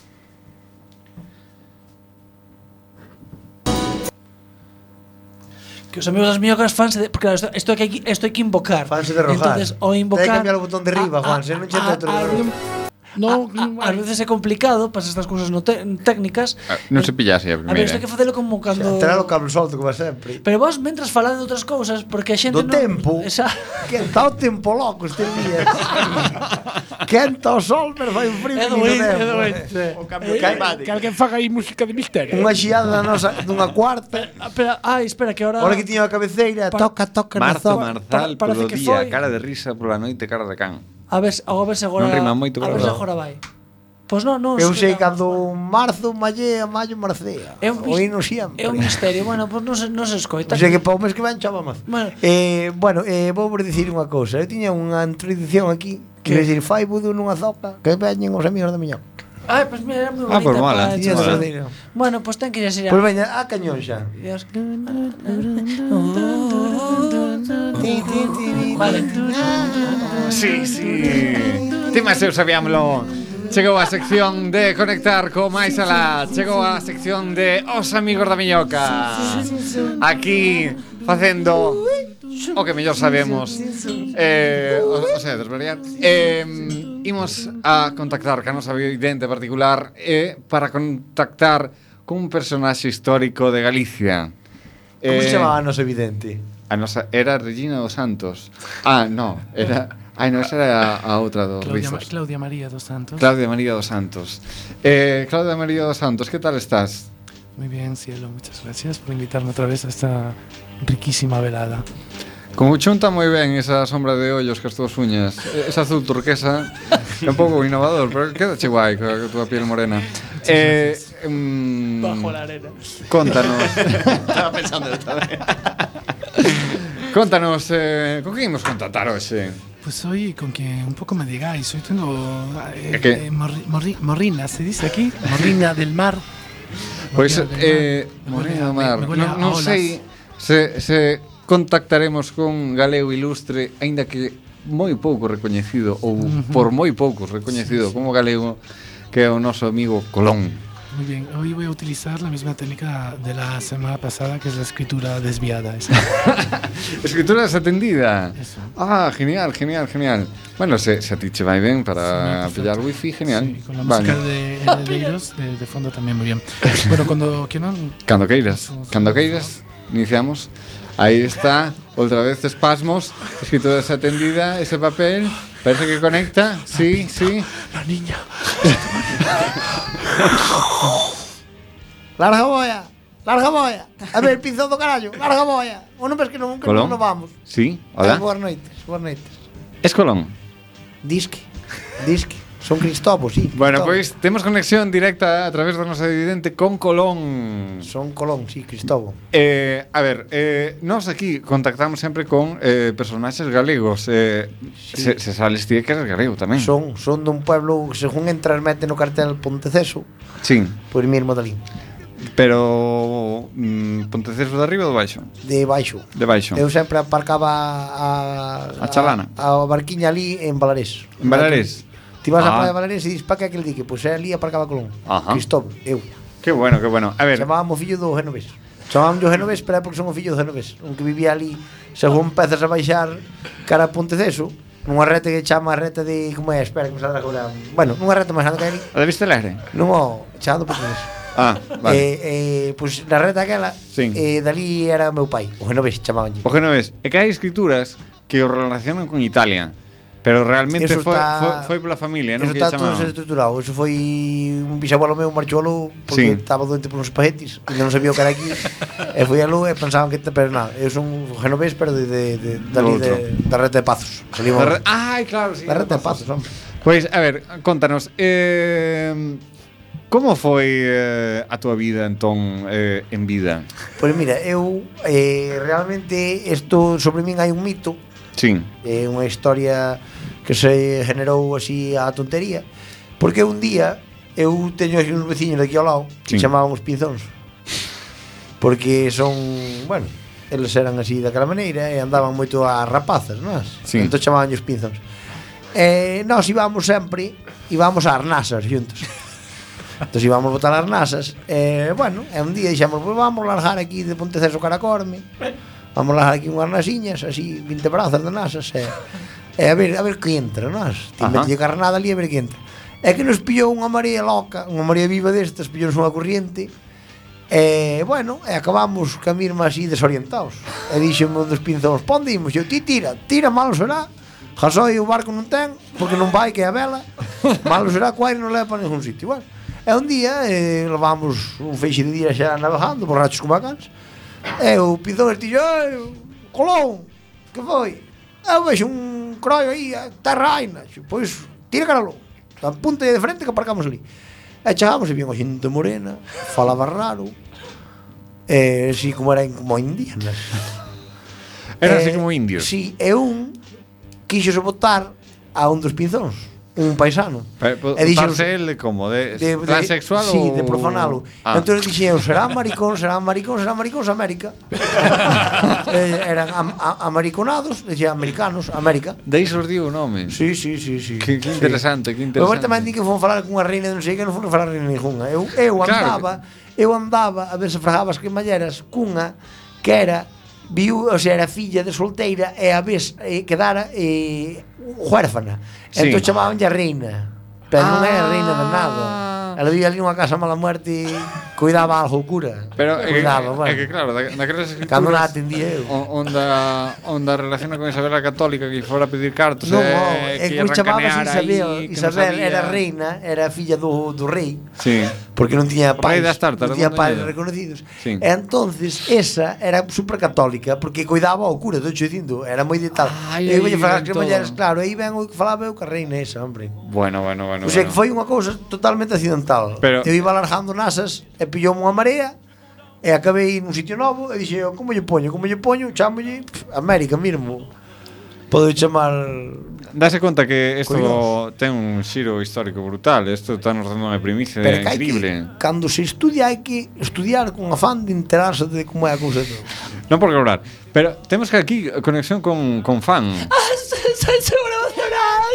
Que os amigos das miñocas fanse de, porque claro, isto, isto, hai que, isto hai que invocar. Fanse de rojar. Entonces, o Ten que invocar cambiar o botón de riba, Juan, se non che a- outro a- de rojar. No, a, a, ás veces é complicado para estas cousas no te, técnicas. Ah, non se pillase a A ver, isto primeira. hai que facelo como cando Terá o cable solto como sempre. Pero vos mentras falando de outras cousas porque a xente Do non tempo. Esa... Que está o tempo loco estes días. Quenta o sol, pero fai un frío. É que nin doente, o é tempo. doente. O cambio que, climático. que alguén faga aí música de misterio. Unha xiada nosa dunha cuarta. Espera, ai, espera que ahora Ahora que tiña a cabeceira, Pa- toca, toca na Marzo zona. Marzal pa- parece polo que día, foi- cara de risa pola noite, cara de can. A ver, a ver se agora Non rima moito, a pero ver se non. agora vai. Pois non, non. Eu sei escoitamos. cando marzo, mallea, maio, marcea. É un O mis- hino sempre. É un misterio, bueno, pois non se non se escoita. O sea que para o mes que ven chava máis. Bueno. Eh, bueno, eh, vou vos dicir unha cousa. Eu tiña unha introducción aquí que Que? decir fai budo nunha zoca que veñen os amigos da miña. Ai, pois mira, era moi Ah, bonita. pois mola, para- Tiña mola. de Bueno, pois ten que ir a ser. Pois veña, a cañón xa. Vale. Sí, sí. Ti máis eu sabíamolo. Chegou a sección de conectar co máis alá. Chegou a sección de Os Amigos da Miñoca. Aquí facendo o que mellor sabemos. Eh, o, o sea, desvariar. Eh, imos a contactar ca nosa vidente particular eh, para contactar cun personaxe histórico de Galicia. Como se Eh, chamaba a nosa evidente? A nosa era Regina dos Santos. Ah, no, era Ai, non, esa era a, a outra dos Claudia, rizos. Claudia María dos Santos. Claudia María dos Santos. Eh, Claudia María dos Santos, ¿qué tal estás? Muy bien, cielo, muchas gracias por invitarme otra vez a esta riquísima velada. Como chunta moi ben esa sombra de ollos que as túas uñas. Esa azul turquesa é un pouco innovador, pero quedache guai coa túa piel morena. Eh, mm, Bajo la arena. Contanos. Estaba pensando eu tamén. Contanos, eh, con que imos contactar hoxe? Pues hoy con que un poco me digáis, hoy tengo eh, ¿Es que? eh, morri- morri- morrina, ¿se dice aquí? Morrina del mar. Pois, Morrina del eh, mar. Me Morena huele a- do Mar, me huele a non, non olas. sei se, se contactaremos con galego ilustre, aínda que moi pouco recoñecido, ou Ujú. por moi poucos recoñecido como galego, que é o noso amigo Colón. Muy bien, hoy voy a utilizar la misma técnica de la semana pasada, que es la escritura desviada. Esa. Escritura desatendida. Eso. Ah, genial, genial, genial. Bueno, se, se a ti che vai ben para Sí, pillar perfecto. wifi, genial. Sí, con la Vale. música de Herederos de, de fondo también muy bien. Bueno, cuando quieran. Cando queiras, cando queiras, iniciamos. Aí está, outra vez espasmos, escritura desatendida, ese papel, parece que conecta, sí, sí. La niña. Larga boia, larga boia. A ver, pinzón do carallo, larga boia. O non ves que non, que Colón? non nos vamos. Sí, Eh, hola. boas noites, boas noites. Es Colón. Disque, disque. Son Cristóbal, sí. Bueno, Cristóbal. pois temos conexión directa a través da nosa evidente con Colón. Son Colón, sí, Cristóbal. Eh, a ver, eh, nós aquí contactamos sempre con eh, personaxes galegos. Eh, Sí. se, se sales ti que eres galego tamén. Son, son dun pueblo que según entras mete no cartel Ponteceso, Sí, por mesmo dalí, pero mm, Ponteceso de arriba ou de baixo? de baixo. De baixo. Eu sempre aparcaba a A chalana? A, a barquiña ali en Valarés. En Valarés. Ti vas Ah. a Praia de Valarés e dis, pa que aquel dique? Pois é ali aparcaba Colón. Ajá. Cristóbal, eu. Qué bueno, qué bueno. A ver, Chamábamos fillo do Genovés. Chamábamos o Genovés, pero é porque son o fillo do Genovés. Un que vivía ali, según empezas a baixar cara a Ponteceso, nunha reta que chama a reta de... Como é? Espera, que me saldrá agora. Bueno, nunha reta máis grande que hai ali. a de Vista Alegre? Non o chamado Ponteceso. Ah, vale. Eh, eh, pois na reta aquela, Sí. eh, dali era meu pai, o Genovés chamaban. O que non ves, é que hai escrituras que o relacionan con Italia. Pero realmente Eso foi, está- foi, foi pola familia, non? Eso Que está todo chamaban. estruturado. Eso foi un bisabuelo meu marchou aló porque Sí. estaba doente por uns espaguetis e non sabía o que era aquí. E foi aló e pensaban que pero nada, eu son genovés pero de, de, de, de, Do ali de, da reta de Pazos. Salimos Da re- Ai, claro, sí. da reta de Pazos, hombre. Pois, a ver, contanos, eh, como foi eh, a túa vida entón eh, en vida? Pois mira, eu eh, realmente isto sobre min hai un mito, Sí. é unha historia que se generou así a tontería, porque un día eu teño aquí uns veciños de aquí ao lado que Sí. chamaban os pinzóns. Porque son, bueno, eles eran así daquela maneira e andaban moito a rapazas, non? Sí. Entón chamaban os pinzóns. E nós íbamos sempre, íbamos a arnasas xuntos. Entón íbamos botar as arnasas e, bueno, e un día dixemos, pues vamos largar aquí de Ponteceso cara a Corme. Vamos largar aquí unhas nasiñas, así, vinte brazas de nasas e, e a ver, a ver que entra, nós. Ti Ajá. metelle carnada ali a ver que entra. É que nos pillou unha marea loca, unha marea viva destas, pillou-nos unha corriente. E, bueno, e acabamos ca mirma así desorientados. E díxeme un dos pinzóns, ponde imos? Eu, ti tira, tira, malo será. Jasoi o barco non ten, porque non vai, que é a vela. Malo será, co aire non leva para ningún sitio. Bueno, e un día eh, levamos un feixe de día xa navegando, borrachos como bacans. E o pinzón dixo, Colón, que foi? Eu vexo un croio aí, a terra aina. Pois, tira caraló. A punta de frente que aparcamos ali. E chegamos e bien a xente morena, falaba raro. E así como eran como indígenas. Era eh, así como indios. Si, e un quixose botar a un dos pinzóns, un paisano. Pero, e dixo, botarse ele como de, de, plan de sexual sí, ou de profanalo. Ah. Entón dixen, será maricón, será maricón, será maricón, América. eh, eran am, a, americonados, decía americanos, América. Deis os dio o nome. Sí, sí, sí, sí. Que, que interesante, sí. que interesante. Pero tamén di que fomos falar cunha reina de non sei que non fomos falar reina ninguna. Eu, eu andaba, claro. eu andaba a ver se fragaba as cremalleras cunha que era viu, o sea, era filla de solteira e a vez eh, quedara eh, huérfana. Sí. Entón chamaban a reina. Pero ah. non era reina de nada. Ela vivía ali nunha casa mala muerte e cuidaba algo cura. Pero cuidaba, é, bueno. é que claro, daquelas escrituras cando non atendía eu. Onda, onda relaciona con Isabel a Católica que fora a pedir cartos non, e é que chamabas Isabel, Isabel era reina, era filla do, do rei. Sí. Porque non tiña pais, tartas, non tiña pais reconocidos. Sí. E entonces esa era super católica porque cuidaba ao cura, estou dicindo, era moi de tal. Ai, e eu lle falaba que mulleres, claro, aí ven o que falaba eu que a reina esa, hombre. Bueno, bueno, bueno. O sea, bueno. que foi unha cousa totalmente accidental. Pero eu iba largando nasas e pillou unha marea e acabei nun sitio novo e dixe, como lle poño, como lle poño, chámolle América mesmo. Podo chamar. Dase conta que isto ten un xiro histórico brutal. Isto está nos dando unha primicia increíble. Que, cando se estudia hai que estudiar con afán de enterarse de como é a cousa todo. Non por cobrar. Pero temos que aquí conexión con, con fan. Ah, soy súper emocionada.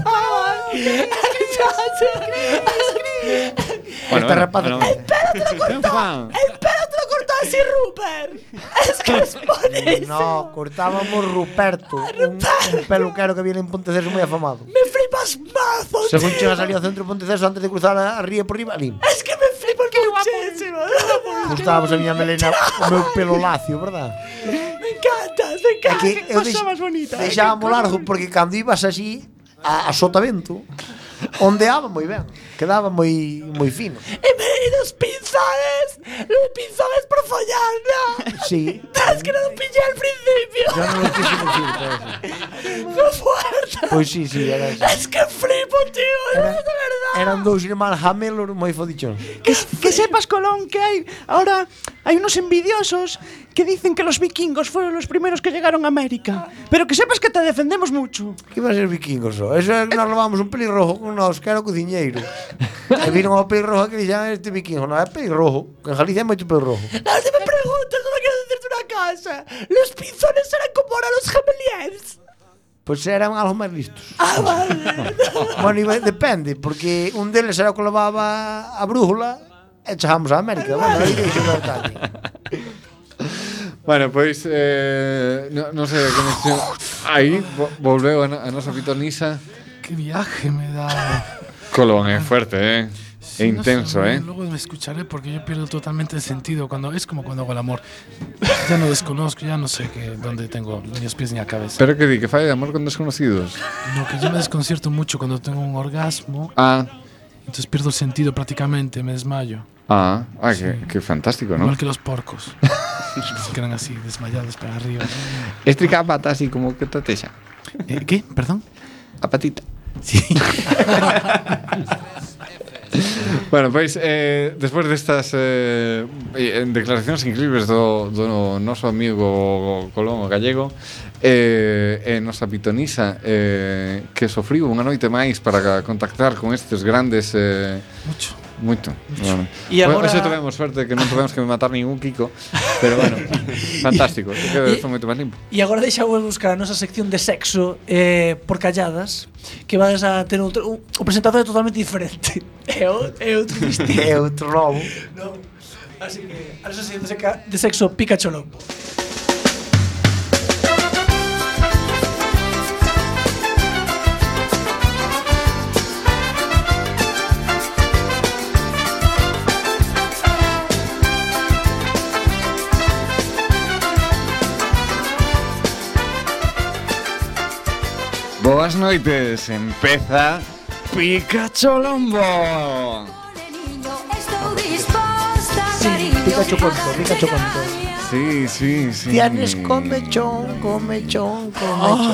Bueno, esta rapaz, no, espera, te lo cortó. Espera, te lo cortó así, Rupert. Es que es buenísimo. No, cortábamos Ruperto, un, un peluquero que viene en Ponteceso muy afamado. Me flipas mazo. Según chegas ali ao centro de Ponteceso antes de cruzar a, a ría por riba, ali. Es que me flipas muchísimo. Gustábamos a miña melena, o meu pelo lacio, verdad? Me encanta, me encanta. É que que cosa máis bonita. Deixábamos largo porque cando ibas así a, a sotavento ondeaba moi ben, quedaba moi moi fino. E me e los pinzones, los pinzones por follar, ¿no? Sí. Es que no lo pillé al principio. Yo no lo quise decir, pero sí. ¡Qué fuerte! Pois sí, sí, era así. Es que flipo, tío, era, de verdad. Eran dous irmáns jamelos moi fodichóns. Que, que sepas, Colón, que hai ahora hai unos envidiosos que dicen que los vikingos fueron los primeros que llegaron a América. Pero que sepas que te defendemos mucho. Que iba a ser vikingos, só? Eso é que nos levamos un pelirrojo con nós, que era o cociñeiro. E viron ao pelirrojo que dixan este vikingo, non é pelirrojo, que en Galicia é moito pelirrojo. No, si me preguntas, solo quiero decirte una cosa. Los pinzones eran como ahora los gemeliers. Pois pues eran algo máis listos. Ah, vale. Bueno, iba, depende, porque un deles era o que levaba a brújula e chegamos a América. Bueno, aí deixo o detalle. Bueno, pois eh, no, no sei, conexión. Aí vo, volveu a, no, a nosa pitonisa. Que viaje me da. Colón é fuerte, eh. Sí, é intenso, no sé, eh. Luego me escucharé porque yo pierdo totalmente el sentido cuando es como cuando hago el amor. Ya no desconozco, ya no sé que dónde tengo ni los pies ni la cabeza. Pero que di que fai de amor con desconocidos. No, que yo me desconcierto mucho cuando tengo un orgasmo. Ah. Entonces pierdo el sentido prácticamente, me desmayo. Ah, ah sí. que, que fantástico, ¿no? Igual que los porcos. Se quedan así, desmayados para arriba. Estrica a pata así como que tatexa. ¿Eh, ¿Qué? ¿Perdón? A patita. Sí. Bueno, pois eh, despois destas eh, declaracións increíbles do, do noso amigo Colón, o gallego, eh, e nosa pitonisa eh, que sofriu unha noite máis para contactar con estes grandes eh, Mucho Moito. Bueno. E agora Hoxe tivemos suerte que non tivemos que matar ningún Kiko, pero bueno, fantástico. Te quedo isto moito máis limpo. E agora deixa vos buscar a nosa sección de sexo eh, por calladas, que vas a ter outro, un, un presentador totalmente diferente. É outro distinto. É outro novo. No. Así que a nosa sección de sexo pica cholombo. Boas noites, empeza Pikachu Lombo. Sí, Pikachu conto, Pikachu conto. Sí, sí, sí. Tienes comechón, comechón, comechón.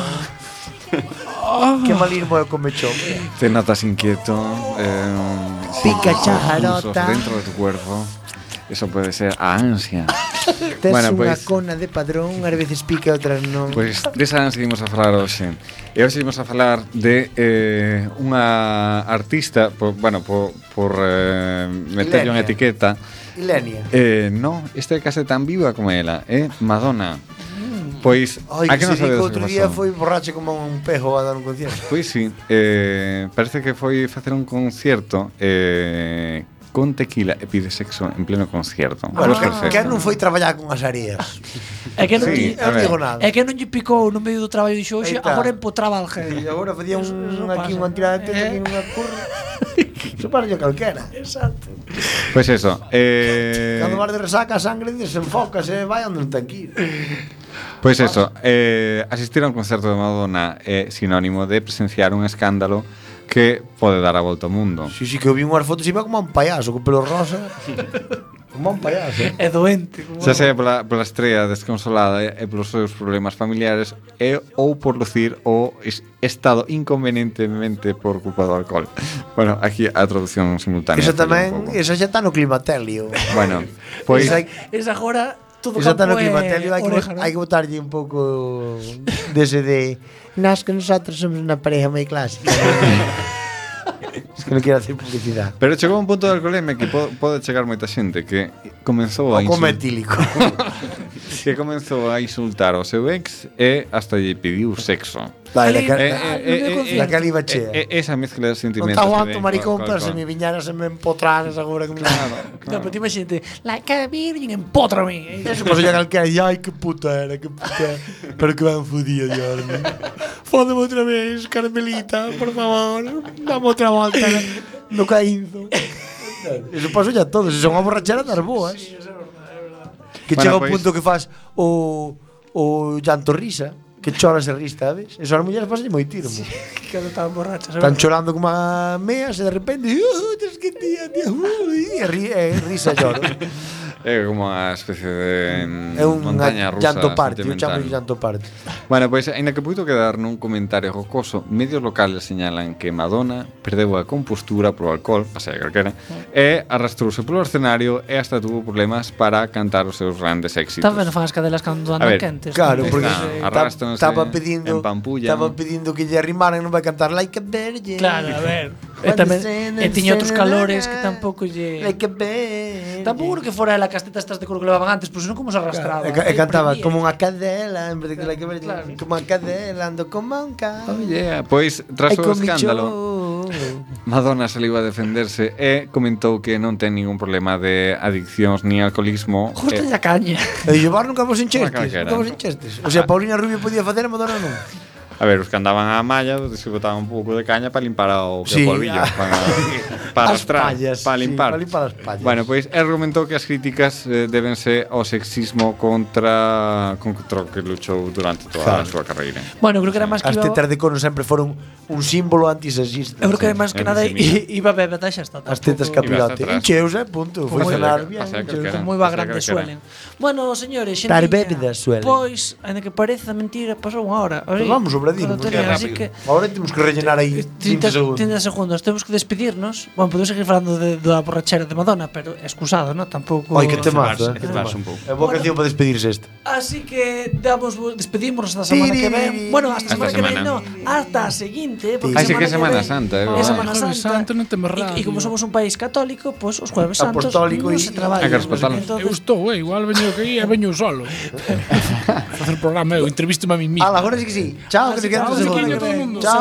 Qué mal irmo de comechón. Te notas inquieto. Eh, Pica sientes chajarota. pulsos dentro de tu cuerpo. Eso puede ser a ansia. Tes Bueno, unha pois- cona de padrón, ás veces pica, outras non. Pois desa ansia imos a falar hoxe. E hoxe imos a falar de eh, unha artista, por, bueno, por, por eh, meterlle unha Ilenia. etiqueta. Ilenia. Eh, no, esta é case tan viva como ela, é Madonna. Pois, Ai, a que que non se di que sabedes outro que día pasou? foi borracho como un pejo a dar un concierto. Pois sí, eh, parece que foi facer un concierto eh, con tequila e pide sexo en pleno concierto. Bueno, Ah, que, perfecto. que non foi traballar con as areas. É que non, Sí, lle- a non ver. digo nada. é que non lle picou no medio do traballo dixo hoxe, Aí está. agora empotraba al E jefe. agora facía un, Eso aquí pasa. unha tirada de teta, Eh. aquí unha curra. Iso para yo calquera. Exacto. Pois eso, eh, Cando vas de resaca, a sangre desenfoca, se vai onde non ten que ir. pois eso, eh, asistir a un concerto de Madonna é sinónimo de presenciar un escándalo que pode dar a volta ao mundo. Si, si, que eu vi unhas fotos e iba como un payaso, con pelo rosa. Como un payaso. É doente. Como Xa sea pola, pola estrella desconsolada e polos seus problemas familiares e ou por lucir o es, estado inconvenientemente por culpa do alcohol. Bueno, aquí a traducción simultánea. Esa falla un tamén, pouco. esa xa está no climaterio. Bueno, pois Esa, Es agora todo esa está campo no é climaterio, hai que, orégano. hai que botarlle un pouco dese de nas que nosotros somos unha pareja moi clásica. Es que non quero hacer publicidade. pero chegou un punto de alcoholemia que po, pode chegar moita xente que comenzou a O come insultar, etílico. que comenzou a insultar ao seu ex e hasta lle pediu sexo. Vale, Ali- la, Eh, la, eh, eh, eh, la caliba chea. eh, eh, esa mezcla de Non sentimentos. te que aguanto, ven maricón, co- co pero se alcohol. me viñaras e me empotraras agora que me No, pero te imagínate, like a virgin, empótrame. Eso pasou ya calquera e ai que puta era, que puta era. Pero que ben fodía yo. Fódeme outra vez, Carmelita, por favor. Dame outra volta no caínzo. Eso pasou ya todo, se son unha borrachera das boas. Que Bueno, chega un pois- punto que faz o o llanto risa, que choras e ris, sabes? Eso as mulleres pasan moi tiro. Sí. Cando estaban borrachas. Están chorando como a meas e de repente, uh, tes que tía, tía, uh, e ri, e risa e lloro. É como unha especie de mm, É un montaña rusa llanto party, eu sentimental. chamo llanto party. Bueno, pois, aínda que puido quedar nun comentario jocoso, medios locales señalan que Madonna perdeu a compostura polo alcohol, pasea calquera, e arrastrouse polo escenario e hasta tuvo problemas para cantar os seus grandes éxitos. Tamén fan as cadelas cando A andan ver, quentes. Claro, Está, porque arrástranse estaba pedindo en Pampulla. estaba pedindo que lle arrimaran, non vai cantar Like a Virgin. Claro, a ver. E tamén e tiña outros calores que tampouco lle Like a Virgin. Tampouco que fora la casteta estas de coro que levaban antes, pois senón como se arrastraba. E, ca- e Aí cantaba prendía. como unha cadela en vez de que Like a Virgin, Claro. como unha cadela ando como un ca. Oh, yeah. Pois, tras Ai, o comichou. escándalo, Madonna saliu a defenderse e comentou que non ten ningún problema de adiccións ni alcoholismo. Justo e- a caña. E llevar nunca vos enchestes, calquera. nunca vos enchestes. O sea, Paulina Rubio podía facer, a Madonna non. A ver, os que andaban á malla se botaban un pouco de caña para limpar o Sí, sí, polvillo, ah. para, para As arrastrar, pallas, para sí, limpar. para limpar as pallas. Bueno, pois pues, argumentou que as críticas eh, débense ao sexismo contra contra o que luchou durante toda a Claro. súa carreira. Bueno, creo que era máis que As iba. tetas de cono sempre foron un símbolo antisexista. Eu creo que máis que É nada moi semilla. i- iba bebeta xa está. As tetas tampouco- capirote. atrás. Encheus, eh, punto. Foi Como cenar de- bien. pasea encheus. calquera. Moi va Pasea grande calquera. suelen. Bueno, señores, Tar xentiña, bébidas suelen. Pois, ainda que pareza mentira, pasou unha hora. Pero vamos sobradinho, Así porque que Ahora temos que rellenar aí trinta, vinte segundos. trinta segundos. Temos que despedirnos. Bueno, podemos seguir falando de, da borrachera de Madonna, pero excusado, ¿no? Tampouco. Ai, que temazo, eh. Que te vas un pouco. É boa canción para despedirse esta. Así que damos despedimos hasta a semana que ven. Bueno, hasta a semana Hasta que ven, semana. no, hasta a seguinte, porque Ai, sí que é Semana ven Santa, é É verdade. Semana Jueves Santa. Santo non temos E- radio. E como somos un país católico, pues os jueves santos Apostólico non e- se traballa. Hai que respetalo. Eu estou, eh, igual veño que aí e veño solo. Facer programa eu, entrevístame a mí mismo. Ala, agora sí que sí. Chao, que se quedan Chao, tres chiquiño, segundos. todo o mundo. Chao.